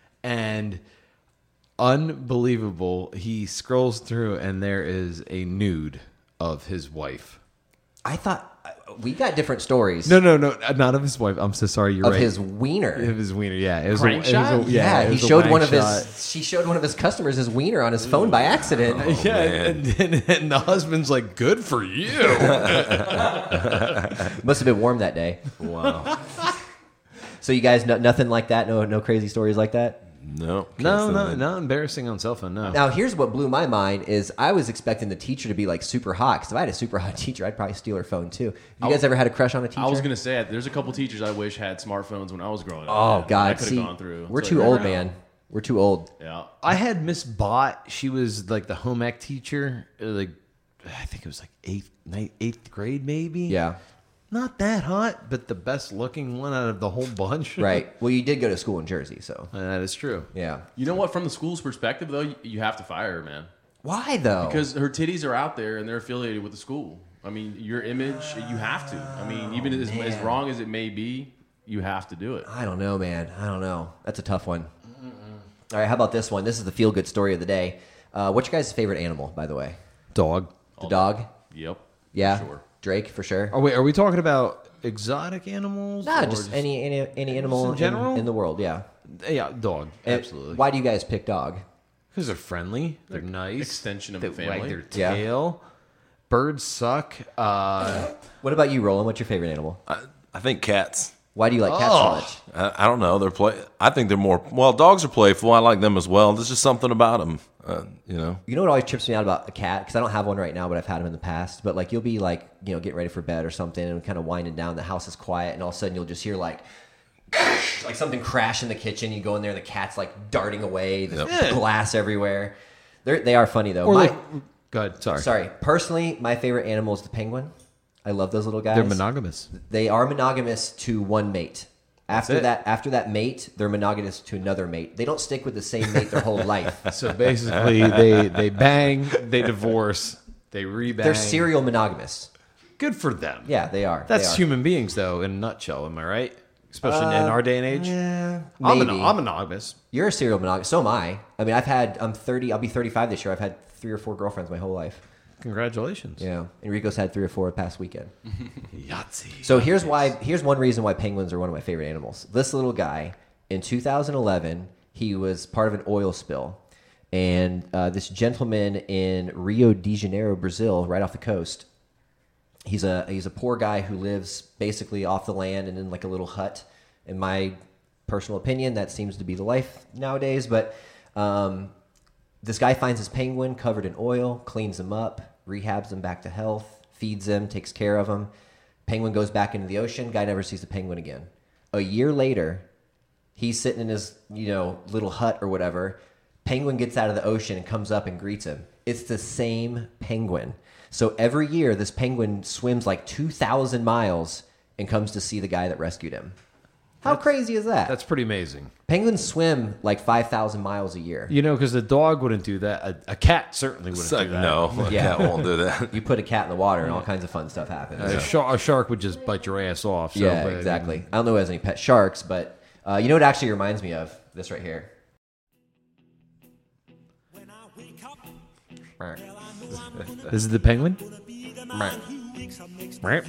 and unbelievable. He scrolls through and there is a nude of his wife. I thought we got different stories. No, no, no, not of his wife. I'm so sorry. You're Of right. his wiener. Of his wiener. Yeah, it was Crank a, it was shot? a- Yeah, it he was a showed wank one of shot. his. She showed one of his customers his wiener on his phone by accident. Yeah, man. and, and, and the husband's like, "Good for you." Must have been warm that day. Wow. So you guys, no, nothing like that? No, no crazy stories like that? No, no, no, not embarrassing on cell phone. No. Now, here's what blew my mind is I was expecting the teacher to be like super hot. Because if I had a super hot teacher, I'd probably steal her phone too. Have you guys ever had a crush on a teacher? I was gonna say there's a couple teachers I wish had smartphones when I was growing up. Oh man. God, I could see, have gone through. we're So, too yeah. old, man. We're too old. Yeah. I had Miss Bott. She was like the home ec teacher. uh, Like I think it was like eighth, ninth, eighth grade, maybe. Yeah. Not that hot, but the best looking one out of the whole bunch. Right. Well, you did go to school in Jersey, so that is true. Yeah. You know what? From the school's perspective, though, you- you have to fire her, man. Why though? Because her titties are out there and they're affiliated with the school. I mean, your image, you have to. I mean, even as, as man. wrong as it may be, you have to do it. I don't know, man. I don't know. That's a tough one. All right, how about this one? This is the feel good story of the day. Uh, what's your guys' favorite animal, by the way? Dog. The dog? Yep. Yeah. For sure. Drake for sure. Oh wait, are we talking about exotic animals? Nah, or just any any any animal in general in, in the world. Yeah. Yeah, dog. And Absolutely. Why do you guys pick dog? Because they're friendly. They're nice. Extension of they the family. wag their Yeah. tail. Birds suck. Uh, What about you, Roland? What's your favorite animal? I, I think cats. Why do you like cats so much? I, I don't know. They're play. I think they're more. Well, dogs are playful. I like them as well. There's just something about them. Uh, you know. You know what always trips me out about a cat? Because I don't have one right now, but I've had them in the past. But like you'll be like, you know, getting ready for bed or something, and kind of winding down. The house is quiet, and all of a sudden you'll just hear like, like something crash in the kitchen. You go in there, and the cat's like darting away. There's Yep. glass everywhere. They're they are funny though. or My- like, go ahead. Sorry. sorry, personally, my favorite animal is the penguin. I love those little guys. They're monogamous. They are monogamous to one mate. After it. that, after that mate, they're monogamous to another mate. They don't stick with the same mate their whole life. So basically, they they bang, they divorce, they rebang. They're serial monogamous. Good for them. Yeah, they are. That's they are. human beings, though, in a nutshell. Am I right? Especially in Uh, our day and age. Yeah, I'm, maybe. mon- I'm monogamous. You're a serial monogamous. So am I. I mean, I've had. I'm thirty. I'll be thirty-five this year. I've had three or four girlfriends my whole life. Congratulations. Yeah, Enrico's had three or four past weekend. Yahtzee. So here's why. Here's one reason why penguins are one of my favorite animals. This little guy in two thousand eleven, he was part of an oil spill, and uh, this gentleman in Rio de Janeiro, Brazil, right off the coast. He's a he's a poor guy who lives basically off the land and in like a little hut. In my personal opinion, that seems to be the life nowadays. But um, this guy finds his penguin covered in oil, cleans him up, rehabs him back to health, feeds him, takes care of him. Penguin goes back into the ocean. Guy never sees the penguin again. A year later, he's sitting in his you know little hut or whatever. Penguin gets out of the ocean and comes up and greets him. It's the same penguin. So every year, this penguin swims like two thousand miles and comes to see the guy that rescued him. How crazy is that? That's pretty amazing. Penguins swim like five thousand miles a year. You know, because the dog wouldn't do that. A, a cat certainly wouldn't It's like, do that. no, a Yeah. cat won't do that. You put a cat in the water and all kinds of fun stuff happens. A, shark, a shark would just bite your ass off. So, yeah, but- exactly. I don't know who has any pet sharks, but uh, you know what it actually reminds me of? This right here. This is the penguin? Right.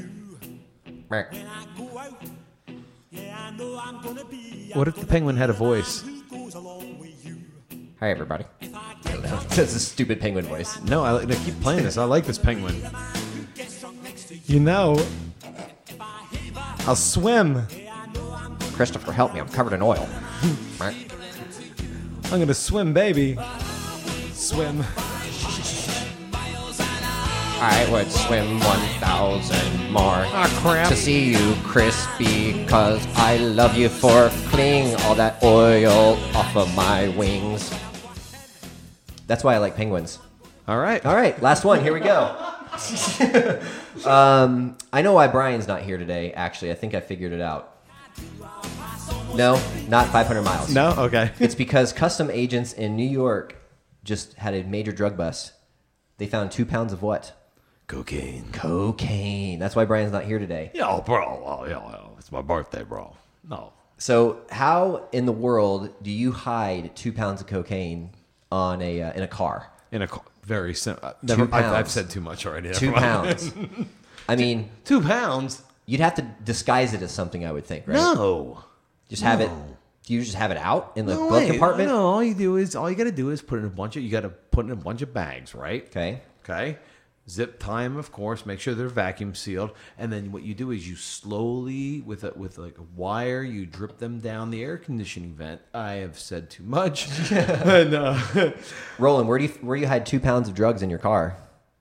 What if the penguin had a voice? Hi, everybody. That's a stupid penguin voice. No, I, no, keep playing this. I like this penguin. You know, I'll swim. Christopher, help me. I'm covered in oil. I'm gonna swim, baby. Swim. I would swim one thousand more Ah, crap. to see you, Crispy, cause I love you for cleaning all that oil off of my wings. That's why I like penguins. All right. All right, last one. Here we go. um, I know why Brian's not here today, actually. I think I figured it out. No, not five hundred miles. No? Okay. It's because custom agents in New York just had a major drug bust. They found two pounds of what? Cocaine. Cocaine. That's why Brian's not here today. Yo, bro. Oh, yo, yo. It's my birthday, bro. No. So, how in the world do you hide two pounds of cocaine on a uh, in a car? In a car. Very simple. Two Never, I've, pounds. I've said too much already. Two Never mind. pounds. I mean, Two pounds? you'd have to disguise it as something, I would think, right? No. Just have it. No. Do you just have it out in the No glove way. compartment? No, all you do is all you got to do is put in a bunch of you got to put in a bunch of bags, right? Okay. Okay. Zip tie them, of course. Make sure they're vacuum sealed, and then what you do is you slowly, with a, with like a wire, you drip them down the air conditioning vent. I have said too much. and, uh, Roland, where do you where you hide two pounds of drugs in your car?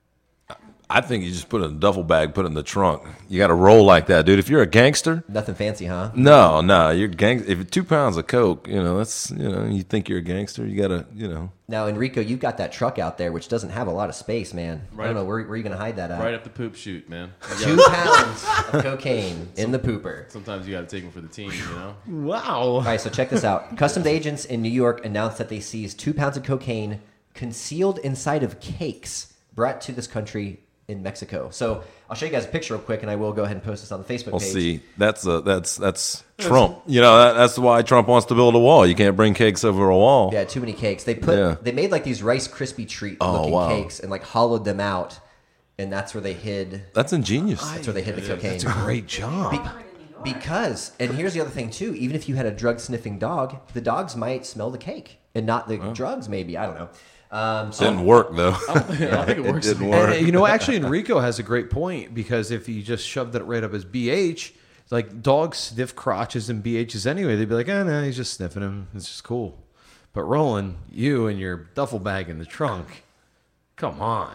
I think you just put it in a duffel bag, put it in the trunk. You got to roll like that, dude. If you're a gangster, nothing fancy, huh? No, no. You're gang. If two pounds of coke, you know that's you know you think you're a gangster. You gotta you know. Now, Enrico, you've got that truck out there, which doesn't have a lot of space, man. Right I don't know up- where, where are you going to hide that at? Right up the poop chute, man. Two pounds of cocaine in the pooper. Sometimes you got to take them for the team, you know. Wow. All right, so check this out. Customs agents in New York announced that they seized two pounds of cocaine concealed inside of cakes brought to this country in Mexico. So I'll show you guys a picture real quick, and I will go ahead and post this on the Facebook Well, page. see, that's uh, that's that's Trump. You know that, that's why Trump wants to build a wall. You can't bring cakes over a wall. Yeah, too many cakes. They put Yeah. they made like these Rice Krispie treat Oh, looking wow. cakes and like hollowed them out, and that's where they hid. That's ingenious. That's where they hid the cocaine. That's a great job. Be- because, and here's the other thing too. Even if you had a drug sniffing dog, the dogs might smell the cake and not the drugs. Maybe I don't know. Um, so Didn't work though. I don't think it works. didn't And, work. uh, you know, actually, Enrico has a great point, because if you just shoved it right up his B H, like dogs sniff crotches and B Hs anyway. They'd be like, oh, no, he's just sniffing him. It's just cool. But Roland, you and your duffel bag in the trunk, come on.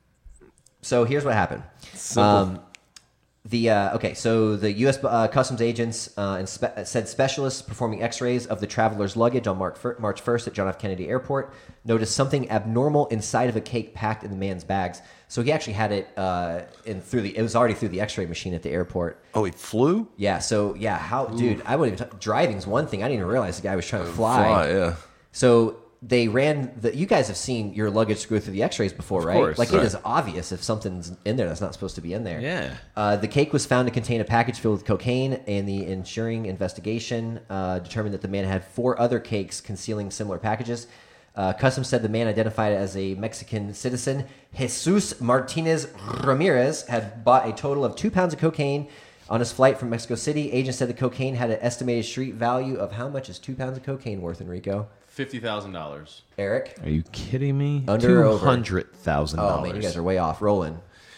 So here's what happened. Simple. Um, the uh, okay, so the U S uh, customs agents uh, and spe- said specialists performing X-rays of the traveler's luggage on March fir- March first at John F. Kennedy Airport noticed something abnormal inside of a cake packed in the man's bags. So he actually had it uh, in through the. It was already through the X-ray machine at the airport. Oh, he flew? Yeah. So yeah, how, dude? I wouldn't even. T- driving's one thing. I didn't even realize the guy was trying to fly. Fly, yeah. So they ran the. You guys have seen your luggage go through the X-rays before, Of right? course. Like Right. it is obvious if something's in there that's not supposed to be in there. Yeah. Uh, the cake was found to contain a package filled with cocaine, and the ensuing investigation uh, determined that the man had four other cakes concealing similar packages. Uh, Customs said the man, identified as a Mexican citizen, Jesus Martinez Ramirez, had bought a total of two pounds of cocaine on his flight from Mexico City. Agents said the cocaine had an estimated street value of how much is two pounds of cocaine worth, Enrico? Fifty thousand dollars. Eric? Are you kidding me? Under or over? two hundred thousand dollars. Oh, man, you guys are way off. Rolling.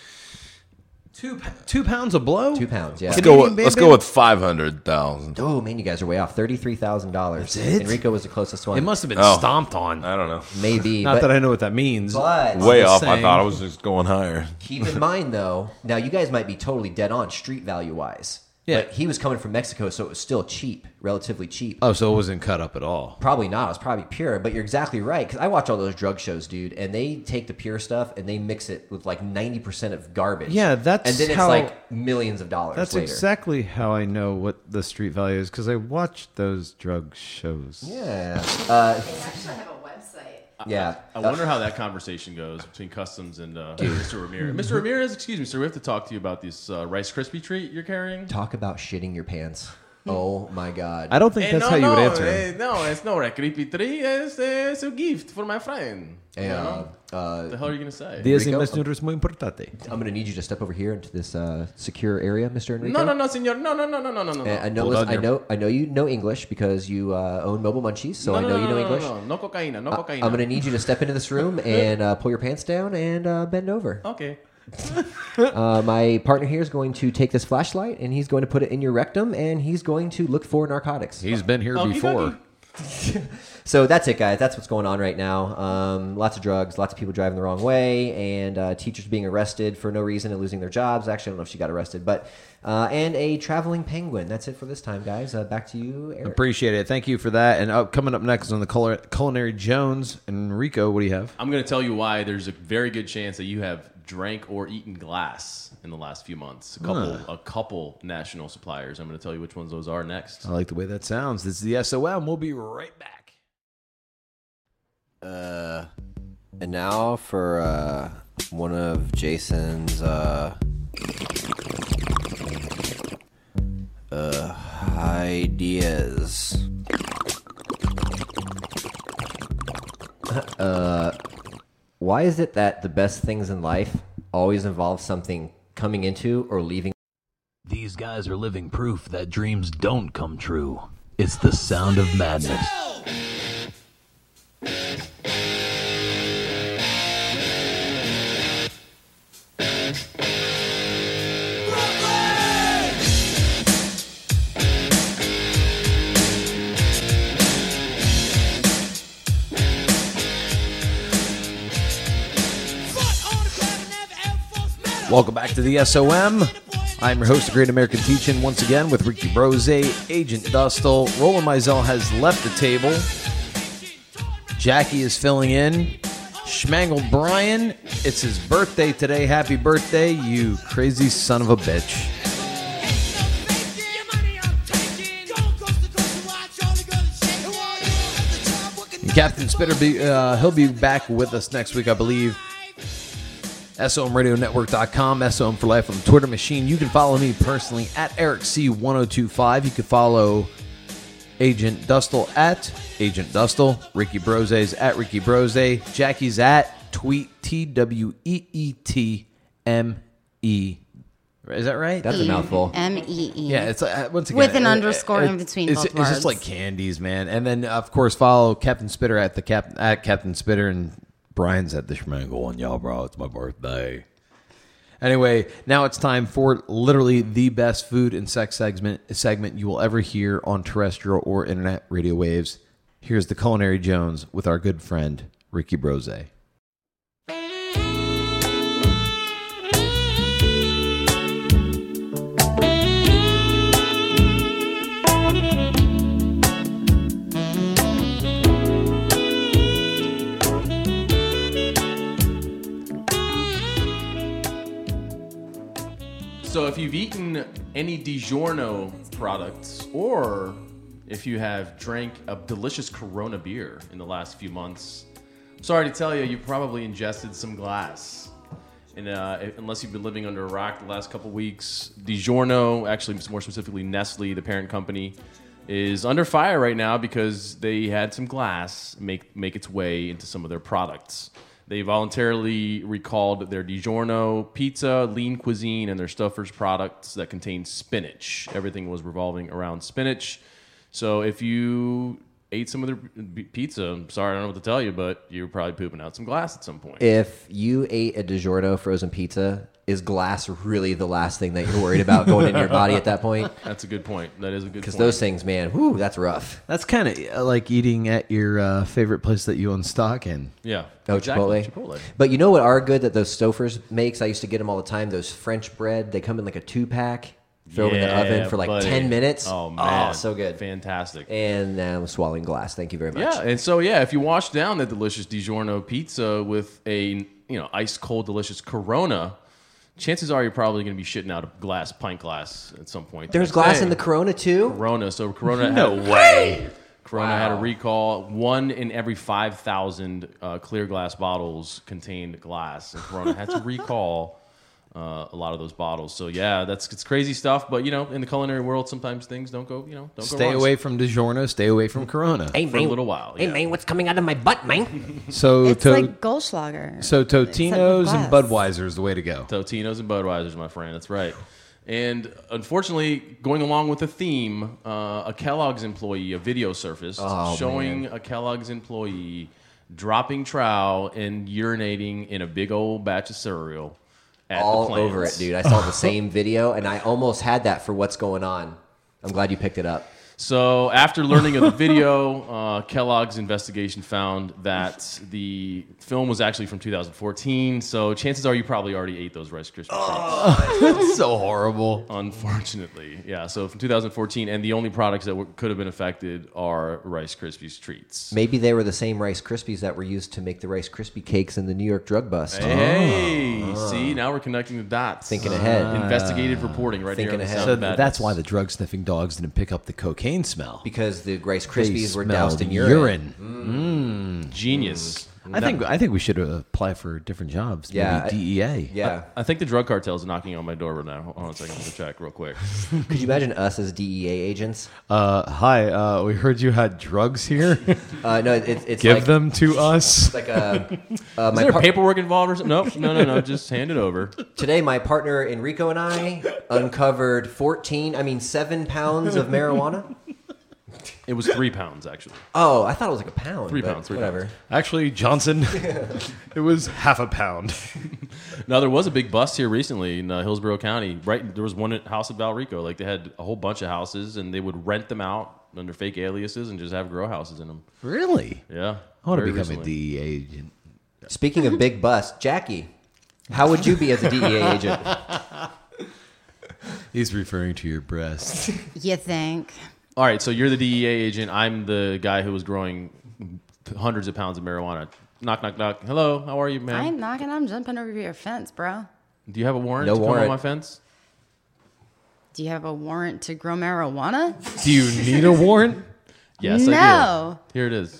Two, pa- two pounds a blow? Two pounds, yeah. Let's go. With, let's go with five hundred thousand. Oh, man, you guys are way off. thirty-three thousand dollars. That's it? Enrico was the closest one. It must have been Oh. stomped on. I don't know. Maybe. Not but that I know what that means. But Way just off. I saying. thought I was just going higher. keep in mind, though, now you guys might be totally dead on street value wise. Yeah. But he was coming from Mexico, so it was still cheap, relatively cheap. Oh, so it wasn't cut up at all. Probably not. It was probably pure, but you're exactly right. Because I watch all those drug shows, dude, and they take the pure stuff and they mix it with like ninety percent of garbage. Yeah, that's And then it's how- like millions of dollars That's later. exactly how I know what the street value is, because I watched those drug shows. Yeah. Uh, They actually have a website. yeah. I wonder how that conversation goes between Customs and uh, Mister Ramirez. Mister Ramirez, excuse me, sir. We have to talk to you about this uh, Rice Krispie treat you're carrying. Talk about shitting your pants. Oh, my God. I don't think Eh, that's no, how you would no, answer. eh, no, it's not a creepy tree. It's, uh, it's a gift for my friend. You And, know? uh, What the hell are you gonna say? Diez y Enrico? más es muy importante. I'm going to need you to step over here into this uh, secure area, Mister Enrico. No, no, no, senor. No, no, no, no, no, no, no. And I know, Hold listen, on I here. know, I know you know English because you uh, own Mobile Munchies, so no, I no, know no, you know no, English. No, no, no cocaine, no Uh, cocaine. I'm gonna need you to step into this room and uh, pull your pants down and uh, bend over. Okay. Uh, my partner here is going to take this flashlight and he's going to put it in your rectum and he's going to look for narcotics. He's been here Okie before. dokie. So that's it, guys. That's what's going on right now. Um, lots of drugs, lots of people driving the wrong way, and uh, teachers being arrested for no reason and losing their jobs. Actually, I don't know if she got arrested, but uh, and a traveling penguin. That's it for this time, guys. Uh, back to you, Eric. Appreciate it. Thank you for that. And up, coming up next on the Cul- Culinary Jones, Enrico, what do you have? I'm going to tell you why there's a very good chance that you have drank or eaten glass in the last few months. A couple, Huh. a couple national suppliers. I'm going to tell you which ones those are next. I like the way that sounds. This is the S O M. We'll be right back. Uh, and now for uh, one of Jason's uh, uh, ideas. Uh, why is it that the best things in life always involve something coming into or leaving? These guys are living proof that dreams don't come true. It's the sound of madness. Welcome back to the S O M. I'm your host of Great American Teaching once again with Ricky Brose, Agent Dustle. Roland Mizell has left the table. Jackie is filling in. Schmangled Brian, it's his birthday today. Happy birthday, you crazy son of a bitch. And Captain Spitter, be, uh, he'll be back with us next week, I believe. S O M radio network dot com, S O M for life on the Twitter machine. You can follow me personally at Eric C one oh two five. You can follow Agent Dustle at Agent Dustle. Ricky Brose's at Ricky Brose. Jackie's at Tweet T W E E T M E. Is that right? That's a mouthful. M E E. Yeah, it's uh, once again with an uh, underscore uh, in between it's, both it's words. just like candies, man. And then of course follow Captain Spitter at the cap at Captain Spitter, and Brian's at the Schmangle one. Y'all, bro, it's my birthday. Anyway, now it's time for literally the best food and sex segment segment you will ever hear on terrestrial or internet radio waves. Here's the Culinary Jones with our good friend Ricky Brose. So if you've eaten any DiGiorno products, or if you have drank a delicious Corona beer in the last few months, I'm sorry to tell you, you probably ingested some glass. And uh, unless you've been living under a rock the last couple weeks, DiGiorno, actually more specifically Nestle, the parent company, is under fire right now because they had some glass make make its way into some of their products. They voluntarily recalled their DiGiorno pizza, lean cuisine, and their Stouffer's products that contain spinach. Everything was revolving around spinach. So if you ate some of their pizza, I'm sorry, I don't know what to tell you, but you were probably pooping out some glass at some point. If you ate a DiGiorno frozen pizza, is glass really the last thing that you're worried about going into your body at that point? That's a good point. That is a good point. Because those things, man, whoo, that's rough. That's kind of like eating at your uh, favorite place that you own stock in. Yeah. Oh, exactly. Chipotle. Chipotle. But you know what are good that those Stouffer's makes? I used to get them all the time. Those French bread. They come in like a two-pack. Throw them in the oven for like buddy. ten minutes. Oh, man. Oh, so good. Fantastic. And now I'm swallowing glass. Thank you very much. Yeah, and so, yeah, if you wash down that delicious DiGiorno pizza with a, you know, ice-cold, delicious Corona, chances are you're probably going to be shitting out a glass, pint glass at some point. There's glass in the Corona, too? Corona. So Corona No had, way. Corona Wow. had a recall. One in every five thousand uh, clear glass bottles contained glass. And Corona had to recall uh, a lot of those bottles. So, yeah, that's it's crazy stuff. But, you know, in the culinary world, sometimes things don't go, you know, don't go Stay wrong. away from DiGiorno. Stay away from Corona. Hey, For a man. little while. Hey, yeah. man, what's coming out of my butt, man? So It's to, like Goldschlager. so Except with Totino's and glass. Budweiser is the way to go. Totino's and Budweiser's, my friend. That's right. And unfortunately, going along with the theme, uh, a Kellogg's employee, a video surfaced Oh, showing man. a Kellogg's employee dropping trowel and urinating in a big old batch of cereal at the All plants. over it, dude. I saw the same video, and I almost had that for what's going on. I'm glad you picked it up. So after learning of the video, uh, Kellogg's investigation found that the film was actually from two thousand fourteen. So chances are you probably already ate those Rice Krispie treats. That's so horrible. Unfortunately, yeah. So from two thousand fourteen, and the only products that were, could have been affected are Rice Krispies treats. Maybe they were the same Rice Krispies that were used to make the Rice Krispie cakes in the New York drug bust. Hey, see, now we're connecting the dots. Thinking ahead. Investigative reporting right Thinking here on the ahead. Sound So of Madness. that's why the drug sniffing dogs didn't pick up the cocaine smell. Because the Rice They Krispies were smelled doused in urine. urine. genius. I think I think we should uh, apply for different jobs. Yeah, Maybe D E A. Yeah. I think the drug cartel's knocking on my door right now. Hold on a second, let me check real quick. Could you imagine us as D E A agents? Uh, hi, uh, we heard you had drugs here. Uh, no, it, it's Give like, them to us. it's like a, uh, Is my there par- paperwork involved or something? Nope. No, no, no. Just hand it over. Today, my partner Enrico and I uncovered fourteen, I mean seven pounds of marijuana. It was three pounds, actually. Oh, I thought it was like a pound. Three but pounds, three whatever. pounds. Actually, Johnson, it was half a pound. Now, there was a big bust here recently in uh, Hillsborough County. Right, there was one at House of Valrico. Like, they had a whole bunch of houses, and they would rent them out under fake aliases and just have grow houses in them. Really? Yeah. I want to very become a recently. D E A agent. Speaking of big bust, Jackie, How would you be as a D E A agent? He's referring to your breast. You think? All right, so you're the D E A agent. I'm the guy who was growing hundreds of pounds of marijuana. Knock, knock, knock. Hello, how are you, man? I ain't knocking. I'm jumping over your fence, bro. Do you have a warrant No to come warrant. on my fence? Do you have a warrant to grow marijuana? Do you need a warrant? Yes, No. I do. Here it is.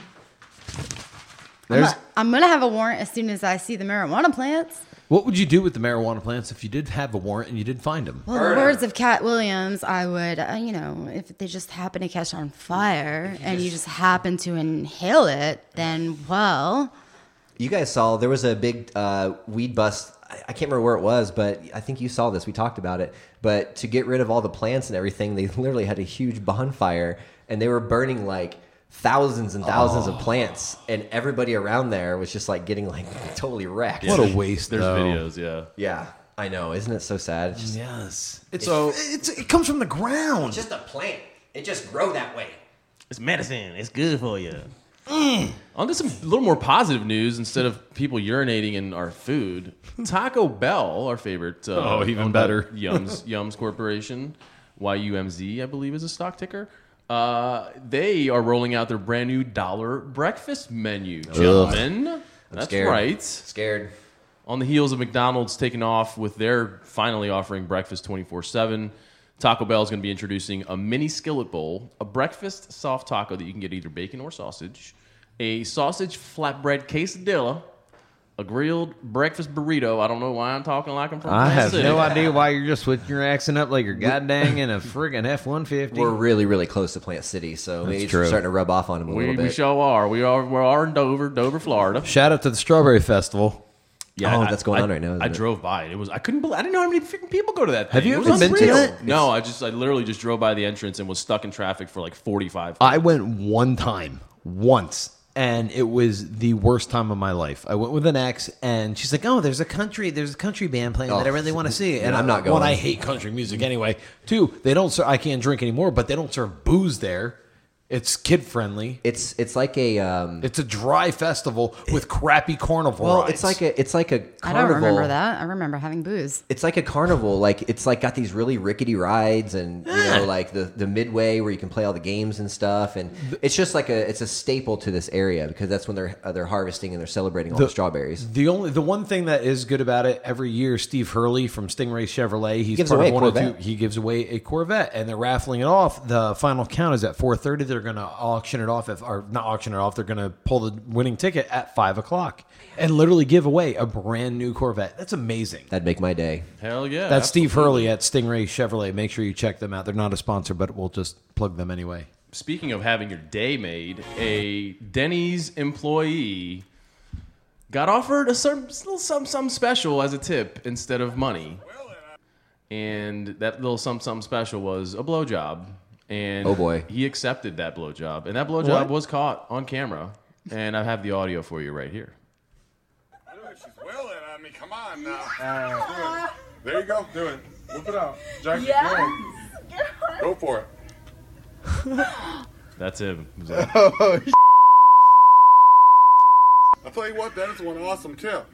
I'm, There's. a, I'm gonna have a warrant as soon as I see the marijuana plants. What would you do with the marijuana plants if you did have a warrant and you did find them? Well, in the words of Cat Williams, I would, uh, you know, if they just happen to catch on fire and you just happen to inhale it, then, well, You guys saw there was a big uh, weed bust. I, I can't remember where it was, but I think you saw this. We talked about it. But to get rid of all the plants and everything, they literally had a huge bonfire, and they were burning like thousands and thousands Oh. of plants, and everybody around there was just like getting like totally wrecked. What a waste, There's though. videos, yeah. Yeah, I know. Isn't it so sad? It's just, Yes. It's, So- it's, it comes from the ground. it's just a plant. It just grow that way. It's medicine. It's good for you. Mm. On to some little more positive news instead of people urinating in our food. Taco Bell, our favorite. Uh, Oh, even owned by better. Yums, Yums Corporation, Y U M Z, I believe is a stock ticker. Uh, they are rolling out their brand new dollar breakfast menu, gentlemen. That's scared. right. Scared. On the heels of McDonald's taking off with their finally offering breakfast twenty-four seven, Taco Bell is going to be introducing a mini skillet bowl, a breakfast soft taco that you can get either bacon or sausage, a sausage flatbread quesadilla, a grilled breakfast burrito. I don't know why I'm talking like I'm from I Kansas have City. no idea why you're just switching your accent up like you're goddamn in a friggin' F one fifty. We're really, really close to Plant City, so maybe it's true. starting to rub off on them a We, little we bit. sure are. We are. We are in Dover, Dover, Florida. Shout out to the Strawberry Festival. Oh, I- that's going I- on right now, isn't I it? drove by it. It was. I couldn't believe. I didn't know how many freaking people go to that. Have thing. you It ever was been to unreal. that? No, I just. I literally just drove by the entrance and was stuck in traffic for like forty-five. I went one time, once, and it was the worst time of my life. I went with an ex, and she's like, "Oh, there's a country, there's a country band playing that I Oh. really want to see." And Yeah, I'm I- not going. One, I hate country music anyway. Two, they don't. Ser- I can't drink anymore, but they don't serve booze there. It's kid friendly. It's it's like a um, It's a dry festival with crappy carnival well, rides. it's like a it's like a I carnival. don't remember that. I remember having booze. It's like a carnival. Like it's like got these really rickety rides, and you know, like the, the midway where you can play all the games and stuff. And it's just like a it's a staple to this area because that's when they're uh, they're harvesting and they're celebrating all the, strawberries. The only the one thing that is good about it every year, Steve Hurley from Stingray Chevrolet, he's gives part away of a one or two. Corvette. He gives away a Corvette, and they're raffling it off. The final count is at four thirty. They're going to auction it off, if, or not auction it off. They're going to pull the winning ticket at five o'clock and literally give away a brand new Corvette. That's amazing. That'd make my day. Hell yeah. That's Steve absolutely. Hurley at Stingray Chevrolet. Make sure you check them out. They're not a sponsor, but we'll just plug them anyway. Speaking of having your day made, a Denny's employee got offered a some some some special as a tip instead of money, and that little some some special was a blowjob. And Oh, boy. he accepted that blowjob, and that blowjob What? was caught on camera. And I have the audio for you right here. She's willing. I mean, come on now. Do it. There you go. Do it. Whip it out. Jack, Yes. go. Go for it. That's him. Oh, I'll tell you what, that is one awesome tip.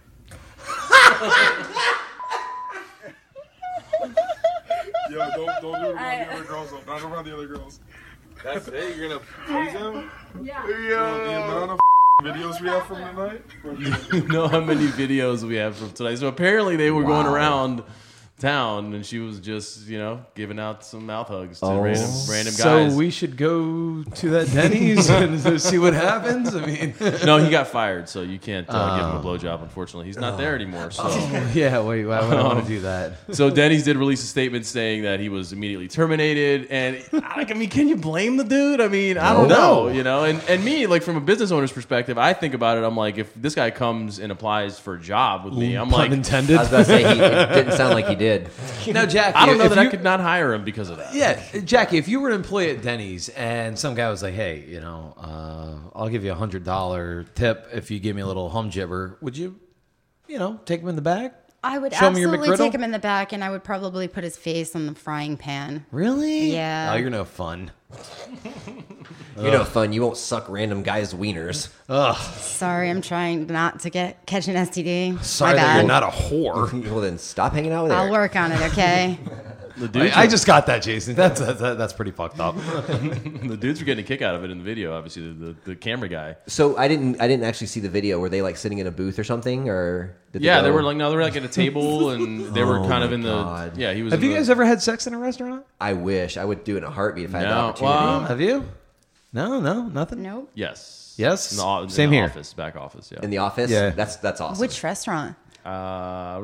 Yo, don't, don't do it around the other girls, though. Not around the other girls. That's it? You're gonna tease them? Yeah. Yo, the amount of videos we have from tonight? You know how many videos we have from tonight. So apparently they were going around town, and she was just, you know, giving out some mouth hugs to Oh. random random So guys. we should go to that Denny's and see what happens. I mean, No, he got fired, so you can't uh, give him a Oh. blowjob. Unfortunately, he's not there anymore. So yeah, wait, why would I want to do that? So Denny's did release a statement saying that he was immediately terminated, and like, I mean, can you blame the dude? I mean, I don't No. know, you know. And and me, like from a business owner's perspective, I think about it. I'm like, if this guy comes and applies for a job with me, I'm Pun like, intended. I was about to say he, it didn't sound like he did. Now, Jackie, I don't know if that I you- could not hire him because of that. Yeah, Jackie, if you were an employee at Denny's and some guy was like, "Hey, you know, uh, I'll give you a hundred dollar tip if you give me a little hum jibber," would you, you know, take him in the back? I would Show me your absolutely McGriddle? take him in the back, and I would probably put his face on the frying pan. Really? Yeah. Oh, you're no fun. You're no fun. You won't suck random guys' wieners. Ugh. Sorry, I'm trying not to get catch an S T D. Sorry My that bad. you're not a whore. Well, then stop hanging out with I'll Eric. work on it, okay? The dudes I, I are- just got that, Jason. That's that's, that's pretty fucked up. the dudes are getting a kick out of it in the video. Obviously, the, the, the camera guy. So I didn't. I didn't actually see the video. Were they like sitting in a booth or something, or did Yeah, they, they go- were like no, they were like at a table, and they were Oh kind of my in the. God. Yeah, he was. Have in you the- guys ever had sex in a restaurant? I wish I would do it in a heartbeat if I had the No, opportunity. well, Have you? No, no, nothing. Nope. Yes. Yes? In the, o- in Same the here. Office, back office. Yeah. In the office, Yeah. that's that's awesome. Which restaurant? Uh,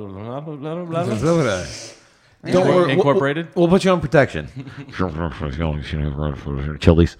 Don't worry. Incorporated. We'll, we'll put you on protection. Chili's.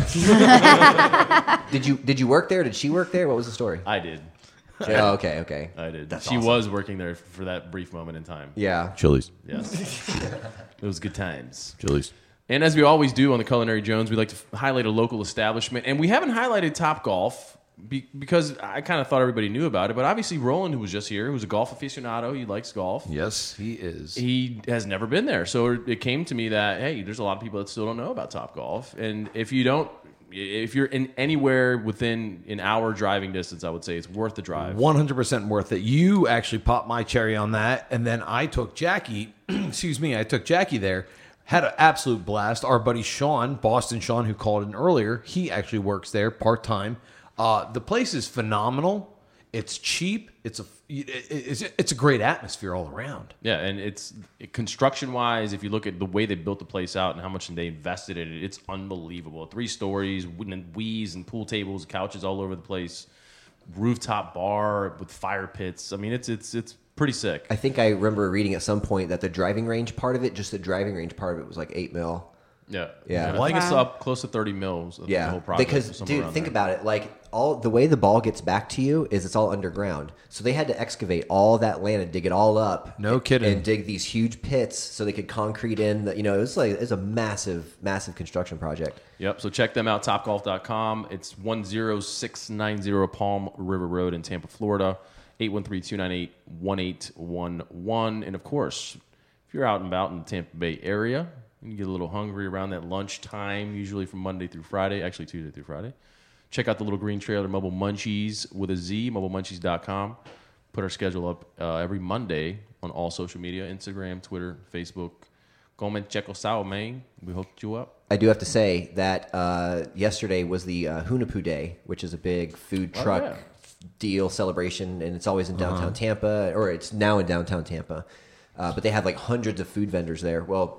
Did you did you work there? Did she work there? What was the story? I did. Oh, okay, okay. I did. That's she awesome. was working there for that brief moment in time. Yeah. Chili's. Yes. It was good times. Chili's. And as we always do on the Culinary Jones, we like to f- highlight a local establishment. And we haven't highlighted Top Golf be- because I kind of thought everybody knew about it. But obviously, Roland, who was just here, who's a golf aficionado, he likes golf. Yes, he is. He has never been there. So it came to me that, hey, there's a lot of people that still don't know about Top Golf. And if you don't, if you're in anywhere within an hour driving distance, I would say it's worth the drive. one hundred percent worth it. You actually popped my cherry on that. And then I took Jackie, excuse me, I took Jackie there. Had an absolute blast. Our buddy Sean, Boston Sean, who called in earlier, he actually works there part-time. Uh, the place is phenomenal. It's cheap. It's a it's, it's a great atmosphere all around. Yeah, and it's construction wise. If you look at the way they built the place out and how much they invested in it, it's unbelievable. Three stories, and Wii's and pool tables, couches all over the place, rooftop bar with fire pits. I mean, it's it's it's pretty sick. I think I remember reading at some point that the driving range part of it, just the driving range part of it, was like eight mil. Yeah, Yeah. And I think it's up close to thirty mils. The Yeah, whole project, because somewhere dude, around think there. about it. Like all the way the ball gets back to you is it's all underground. So they had to excavate all that land and dig it all up. No kidding. And dig these huge pits so they could concrete in. The, you know, it was like it was a massive, massive construction project. Yep. So check them out, top golf dot com. It's one zero six nine zero Palm River Road in Tampa, Florida. eight one three, two nine eight, one eight one one. And of course, if you're out and about in the Tampa Bay area, you get a little hungry around that lunchtime, usually from Monday through Friday, actually Tuesday through Friday. Check out the Little Green Trailer Mobile Munchies with a Z, mobile munchies dot com. Put our schedule up uh, every Monday on all social media, Instagram, Twitter, Facebook. Come and check us out, man. We hooked you up. I do have to say that uh, yesterday was the uh, Hunapoo Day, which is a big food Oh, truck yeah. deal celebration, and it's always in downtown Uh-huh. Tampa, or it's now in downtown Tampa. Uh, but they have like hundreds of food vendors there. Well,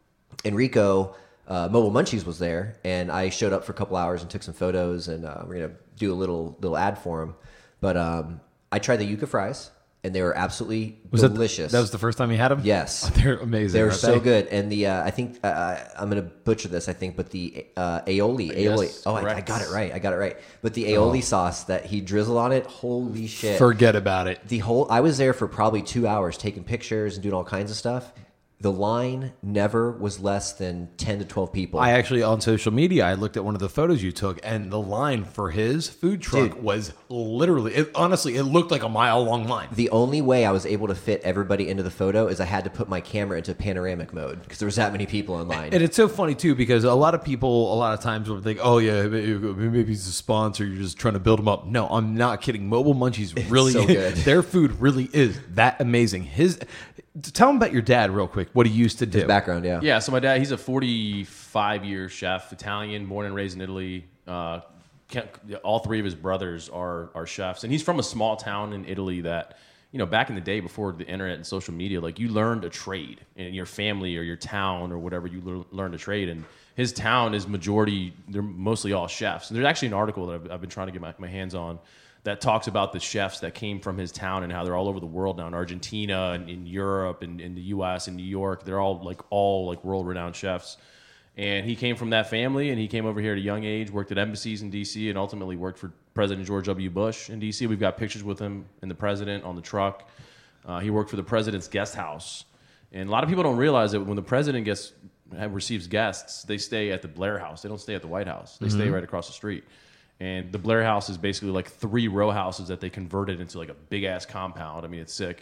Enrico, uh, Mobile Munchies was there, and I showed up for a couple hours and took some photos, and uh, we're gonna do a little little ad for him. But um, I tried the yuca fries, and they were absolutely Was that the- delicious. that was the first time you had them? Yes, They're amazing, They were aren't so they? good, and the uh, I think uh, I'm gonna butcher this, I think, but the uh, aioli, aioli. Yes, oh, I, I correct. got it right. I got it right. But the aioli Oh. sauce that he drizzled on it, holy shit! Forget about it. The whole I was there for probably two hours taking pictures and doing all kinds of stuff. The line never was less than ten to twelve people. I actually, on social media, I looked at one of the photos you took, and the line for his food truck Dude. was literally, it, honestly, it looked like a mile long line. The only way I was able to fit everybody into the photo is I had to put my camera into panoramic mode because there was that many people in line. And it's so funny, too, because a lot of people, a lot of times, will think, oh, yeah, maybe he's a sponsor, you're just trying to build him up. No, I'm not kidding. Mobile Munchies really, so good. their food really is that amazing. His, tell him about your dad real quick, what he used to do. His background, yeah. Yeah, so my dad, he's a forty-five year chef, Italian, born and raised in Italy. Uh, can't- all three of his brothers are are chefs, and he's from a small town in Italy that, you know, back in the day before the internet and social media, like you learned a trade in your family or your town or whatever, you lear- learned a trade. And his town is majority, they're mostly all chefs. And there's actually an article that I've, I've been trying to get my, my hands on that talks about the chefs that came from his town and how they're all over the world now in Argentina and in Europe and in the U S and New York. They're all like all like world renowned chefs. And he came from that family, and he came over here at a young age, worked at embassies in D C, and ultimately worked for President George W. Bush in D C. We've got pictures with him and the president on the truck. Uh, he worked for the president's guest house. And a lot of people don't realize that when the president gets receives guests, they stay at the Blair House. They don't stay at the White House. They stay Mhm. right across the street. And the Blair House is basically like three row houses that they converted into like a big ass compound. I mean, it's sick.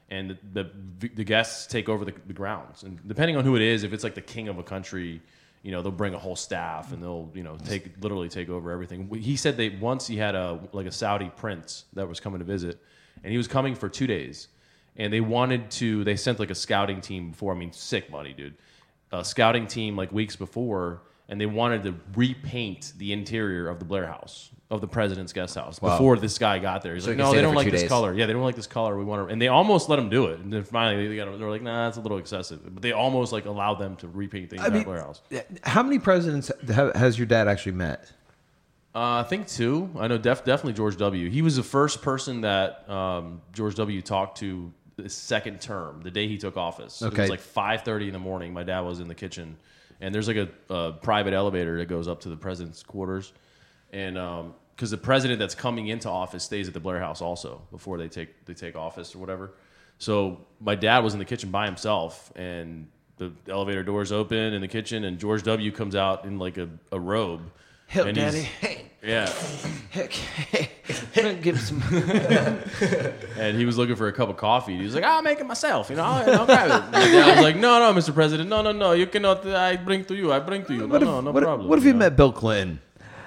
and the the, the guests take over the, the grounds. And depending on who it is, if it's like the king of a country, you know, they'll bring a whole staff and they'll, you know, take literally take over everything. He said they once he had a like a Saudi prince that was coming to visit, and he was coming for two days, and they wanted to. They sent like a scouting team before. I mean, sick money, dude. A scouting team like weeks before, and they wanted to repaint the interior of the Blair House, of the president's guest house, Wow. before this guy got there. He's So like, he can no, stay they there don't for like two this days. color. Yeah, they don't like this color. We want to, and they almost let him do it. And then finally, they got, they were like, nah, that's a little excessive. But they almost like allowed them to repaint the I entire mean, Blair House. how many presidents ha- has your dad actually met? Uh, I think two. I know def- definitely George W. He was the first person that um, George W. talked to the second term, the day he took office. So It Okay. was like five thirty in the morning. My dad was in the kitchen, and there's like a, a private elevator that goes up to the president's quarters. And because the president that's coming into office stays at the Blair House also before they take they take office or whatever. So my dad was in the kitchen by himself, and the elevator doors open in the kitchen, and George W. comes out in like a, a robe. Hell, and he's- Daddy. Hey. Yeah. Heck, give some. And he was looking for a cup of coffee. He was like, "I'll make it myself. You know, I'll, I'll grab it." My dad was like, "No, no, Mister President, no, no, no. You cannot. I bring to you. I bring to you. No, What if, no, no what if- problem." what if you know? met Bill Clinton?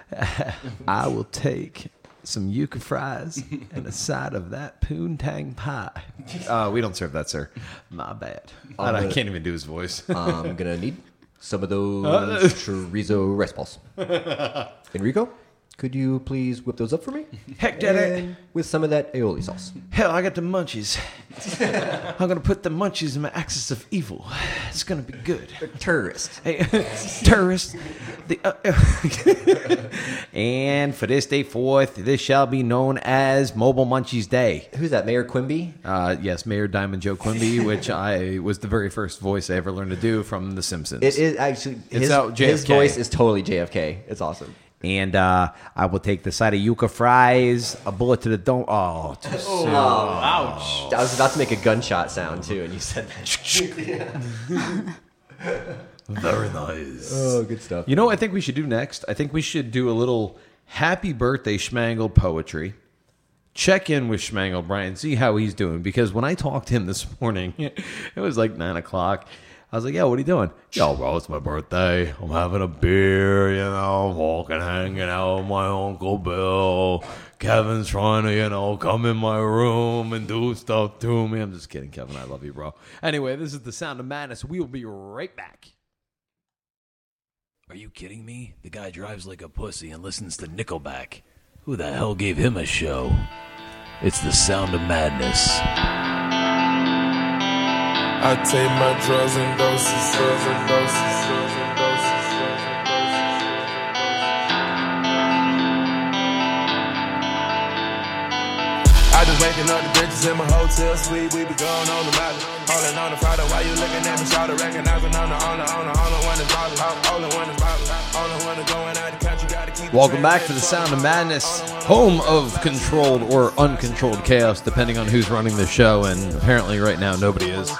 I will take some yuca fries and a side of that poontang pie. Uh, we don't serve that, sir. My bad. I, I'm I gonna- can't even do his voice. I'm gonna need some of those Uh, chorizo rice balls. Enrico, could you please whip those up for me? Heck, Daddy. And with some of that aioli sauce. Hell, I got the munchies. I'm gonna put the munchies in my axis of evil. It's gonna be good. Terrorist. Hey, terrorist. The, uh, and for this day forth, this shall be known as Mobile Munchies Day. Who's that, Mayor Quimby? Uh, yes, Mayor Diamond Joe Quimby, which I was the very first voice I ever learned to do from The Simpsons. It is actually It's his, out J F K. his voice is totally J F K. It's awesome. And uh, I will take the side of yuca fries, a bullet to the dome. Oh, too soon. ouch. I was about to make a gunshot sound too, and you said that. Very nice. Oh, good stuff. You know what I think we should do next? I think we should do a little happy birthday Schmangle poetry. Check in with Schmangle, Brian, see how he's doing. Because when I talked to him this morning, it was like nine o'clock. I was like, yo, what are you doing? Yo, bro, it's my birthday. I'm having a beer, you know, walking, hanging out with my Uncle Bill. Kevin's trying to, you know, come in my room and do stuff to me. I'm just kidding, Kevin. I love you, bro. Anyway, this is The Sound of Madness. We will be right back. Are you kidding me? The guy drives like a pussy and listens to Nickelback. Who the hell gave him a show? It's The Sound of Madness. I take my drugs and doses, drugs and doses, drugs and doses, drugs and doses. I just waking up the bitches in my hotel suite. We be going on the mountain, holding on the Friday. Why you looking at me? Shout it, recognizing I'm the owner, owner, only one that's ballin', only one that's ballin', only one that's going out the country. Gotta keep. Welcome back to The Sound of Madness, home of controlled or uncontrolled chaos, depending on who's running the show, and apparently right now nobody is.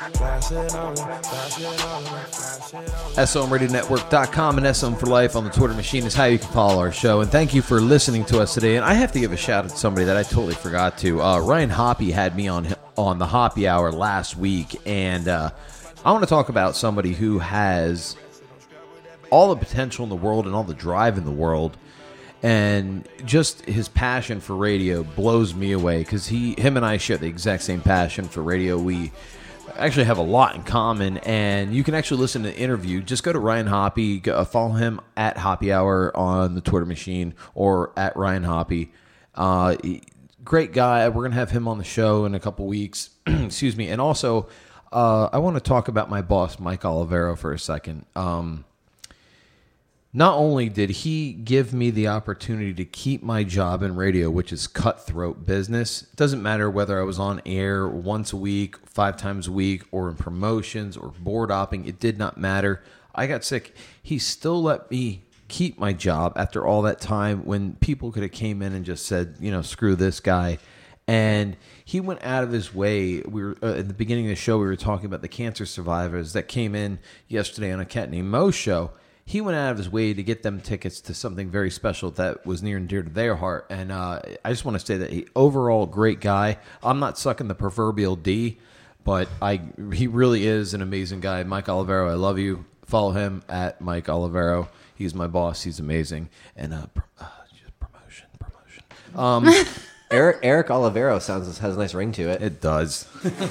S O M Radio Network dot com and S O M for Life on the Twitter machine is how you can follow our show. And thank you for listening to us today. And I have to give a shout out to somebody that I totally forgot to. Uh, Ryan Hoppy had me on on the Hoppy Hour last week, and uh, I want to talk about somebody who has all the potential in the world and all the drive in the world, and just his passion for radio blows me away, because he, him and I share the exact same passion for radio. We actually have a lot in common, and you can actually listen to the interview. Just go to Ryan Hoppy, go, uh, follow him at Hoppy Hour on the Twitter machine, or at Ryan Hoppy. Uh, great guy. We're going to have him on the show in a couple weeks. Excuse me. And also, uh, I want to talk about my boss, Mike Olivero, for a second. Um, Not only did he give me the opportunity to keep my job in radio, which is cutthroat business. It doesn't matter whether I was on air once a week, five times a week, or in promotions or board opping. It did not matter. I got sick. He still let me keep my job after all that time, when people could have came in and just said, you know, screw this guy. And he went out of his way. We were uh, at the beginning of the show, we were talking about the cancer survivors that came in yesterday on a Cat Named Mo show. He went out of his way to get them tickets to something very special that was near and dear to their heart. And uh, I just want to say that he, overall, great guy. I'm not sucking the proverbial D, but I he really is an amazing guy. Mike Olivero, I love you. Follow him at Mike Olivero. He's my boss. He's amazing. And uh, pr- uh just promotion, promotion. Um, Eric Eric Olivero sounds has a nice ring to it. It does.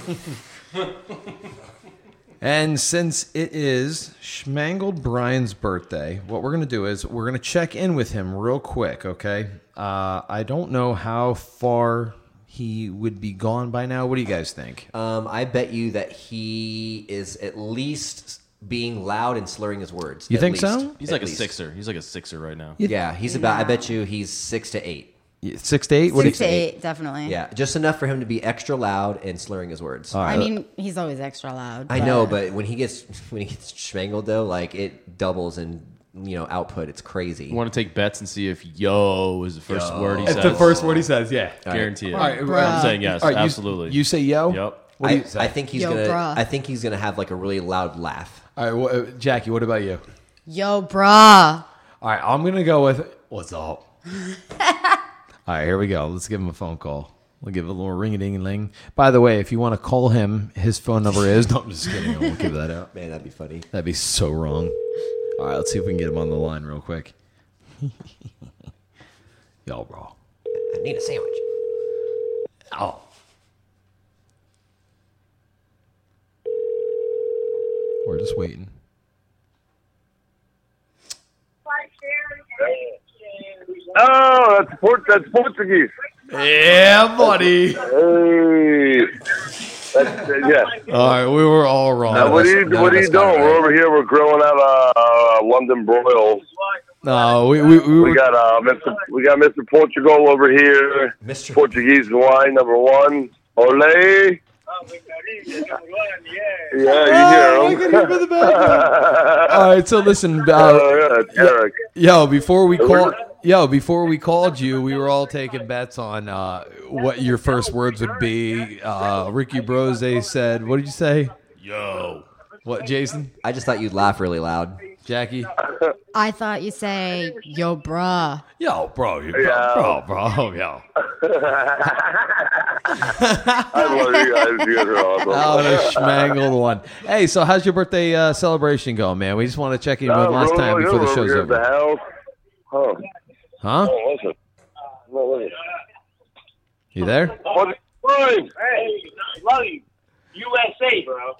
And since it is Schmangled Brian's birthday, what we're going to do is we're going to check in with him real quick, okay? Uh, I don't know how far he would be gone by now. What do you guys think? Um, I bet you that he is at least being loud and slurring his words. You At think least. so? He's At like least. a sixer. He's like a sixer right now. Yeah, he's about. I bet you he's six to eight. Six to eight? What Six to eight, definitely. Yeah, just enough for him to be extra loud and slurring his words. I mean, he's always extra loud. I know, but when he gets when he gets schmangled though, like it doubles in you know output. It's crazy. You want to take bets and see if "yo" is the first Yo. word he It's says? the first word he says, yeah. Guarantee it. All right, I'm saying yes, all right, you- absolutely. You say yo? Yep. What do I, you say? I think he's Yo, gonna. bruh. I think he's gonna have like a really loud laugh. All right, well, uh, Jackie, what about you? Yo, brah. All right, I'm going to go with what's up? All right, here we go. Let's give him a phone call. We'll give it a little ring-a-ding-a-ling. By the way, if you want to call him, his phone number is... No, I'm just kidding. I won't give that out. Man, that'd be funny. That'd be so wrong. All right, let's see if we can get him on the line real quick. Yo, bro. I need a sandwich. Oh. We're just waiting. Oh, that's Port. That's Portuguese. Yeah, buddy. Hey. That's, uh, yeah. All right, we were all wrong. Uh, what are you What are you doing? We're over here. We're grilling out uh, London broils. No, we we we, We were, got uh, Mister We got Mister Portugal over here. Mister Portuguese wine number one. Ole. Yeah, you hear him. all right, so listen. Uh, Oh, yeah, it's Eric. Yo, before we call, yo, before we called you, we were all taking bets on uh, what your first words would be. Uh, Ricky Brose said, "What did you say?" Yo. What, Jason? I just thought you'd laugh really loud. Jackie? I thought you say, yo, bruh. Yo, bro, you, bro, Yeah. bro, bro, yo. I love you guys. You guys are awesome. Oh, the schmangled one. Hey, so how's your birthday uh, celebration going, man? We just want to check in with Uh, last we're time over before the here show's at the over. house. Huh? Huh? Oh, listen. No, listen. You there? What? Brian! Hey, love you. U S A, bro.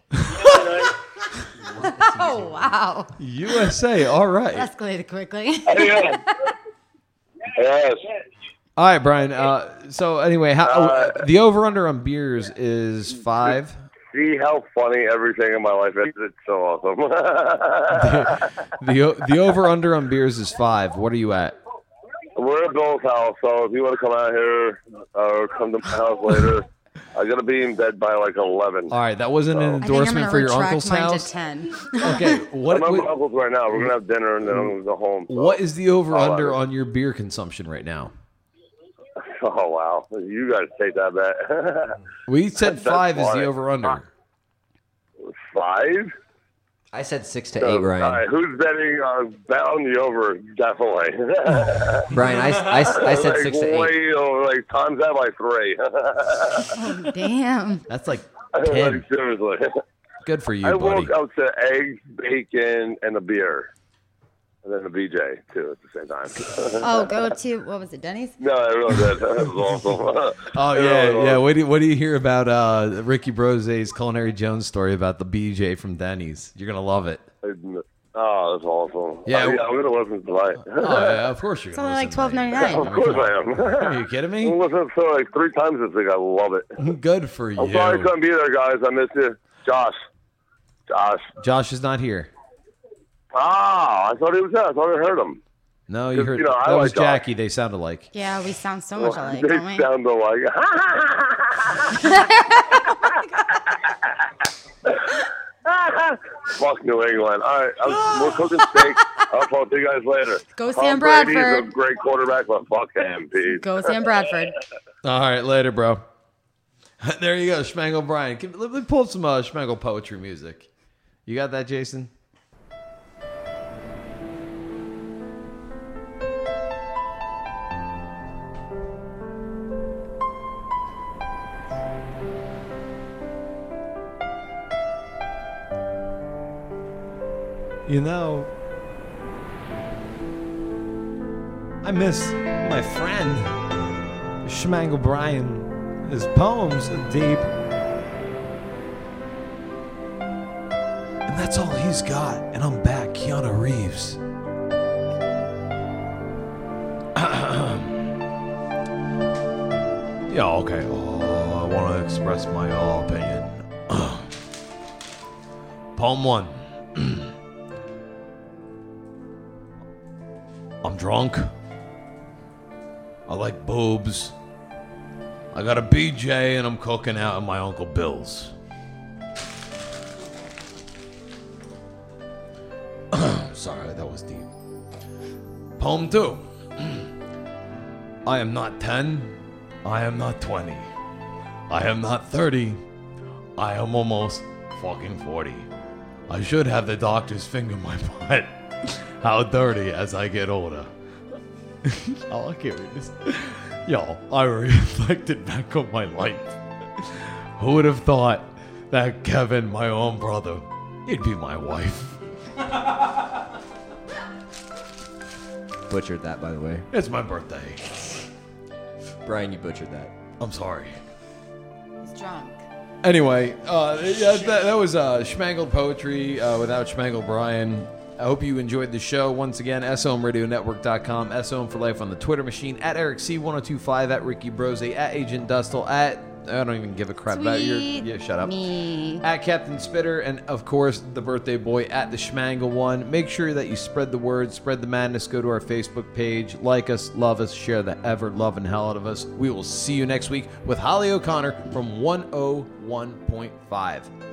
Oh, wow. U S A, all right. Escalated quickly. Yeah. Yes. All right, Brian. Uh, so anyway, how, Uh, the over/under on beers is five. See how funny everything in my life is. It's so awesome. The o- the over/under on beers is five. What are you at? We're at Bill's house, so if you want to come out here or come to my house later, I gotta be in bed by like eleven. All right, that wasn't an I think I'm endorsement gonna for your retract uncle's mine house. to ten. Okay, what I'm at what, my uncle's right now. We're gonna have dinner and then I'm gonna go home. so. what is the over/under Oh, on your beer consumption right now? Oh wow, you guys take that bet. We said That's five is funny. the over/under. Five? I said six to So, eight, All Brian. right, who's betting uh, bet on the over? Definitely. Brian, I, I, I said like, six to eight. way over, like times that by three. Oh, damn. That's like like, ten. seriously. Good for you, I buddy. woke up to eggs, bacon, and a beer, and then a B J too at the same time. Oh, go to, what was it, Denny's? No, I really did. That was awesome. Oh It yeah, really yeah. was. What do you, what do you hear about uh, Ricky Brose's Culinary Jones story about the B J from Denny's? You're gonna love it. Oh, that's awesome. Yeah. Oh, yeah, I'm gonna listen tonight. Oh yeah, of course you're It's gonna. only like listen twelve ninety nine. Of course I am. Are you kidding me? I'm listening to it like three times this week. I love it. Good for you. I'm sorry I couldn't be there, guys. I missed you. Josh. Josh. Josh is not here. Ah, I thought he was there. I thought I heard him. No, you 'Cause, heard you know, I that was like Josh. Jackie. They sound alike. Yeah, we sound so much alike, they don't we? sound alike. Fuck New England. All right, I'm, we're cooking steak. I'll talk to you guys later. Go Tom Sam Brady's Bradford. a great quarterback, but fuck him, Pete. Go Sam Bradford. All right, later, bro. There you go, Schmangle Brian. Can- Let me pull some uh, Schmangle poetry music. You got that, Jason? You know, I miss my friend, Schmangle Brian. His poems are deep. And that's all he's got. And I'm back, Keanu Reeves. Yeah, okay. Oh, I want to express my uh, opinion. Poem one. I'm drunk. I like boobs. I got a B J and I'm cooking out at my Uncle Bill's. Sorry, that was deep. Poem two. I am not ten. I am not twenty. I am not thirty. I am almost fucking forty. I should have the doctors finger my butt. How dirty as I get older. Oh, I can't read this. Yo, I reflected back on my life. Who would have thought that Kevin, my own brother, he'd be my wife? Butchered that, by the way. It's my birthday. Brian, you butchered that. I'm sorry. He's drunk. Anyway, uh, yeah, that, that was uh, Schmangled Poetry uh, without Schmangled Brian. I hope you enjoyed the show. Once again, S O M radio network dot com, S O M for life on the Twitter machine, at Eric C one oh two five, at Ricky Brose, at Agent Dustle, at, I don't even give a crap about your, yeah, shut up. Me. At Captain Spitter, and of course, the birthday boy at the Schmangle one. Make sure that you spread the word, spread the madness, go to our Facebook page, like us, love us, share the ever loving hell out of us. We will see you next week with Holly O'Connor from one oh one point five.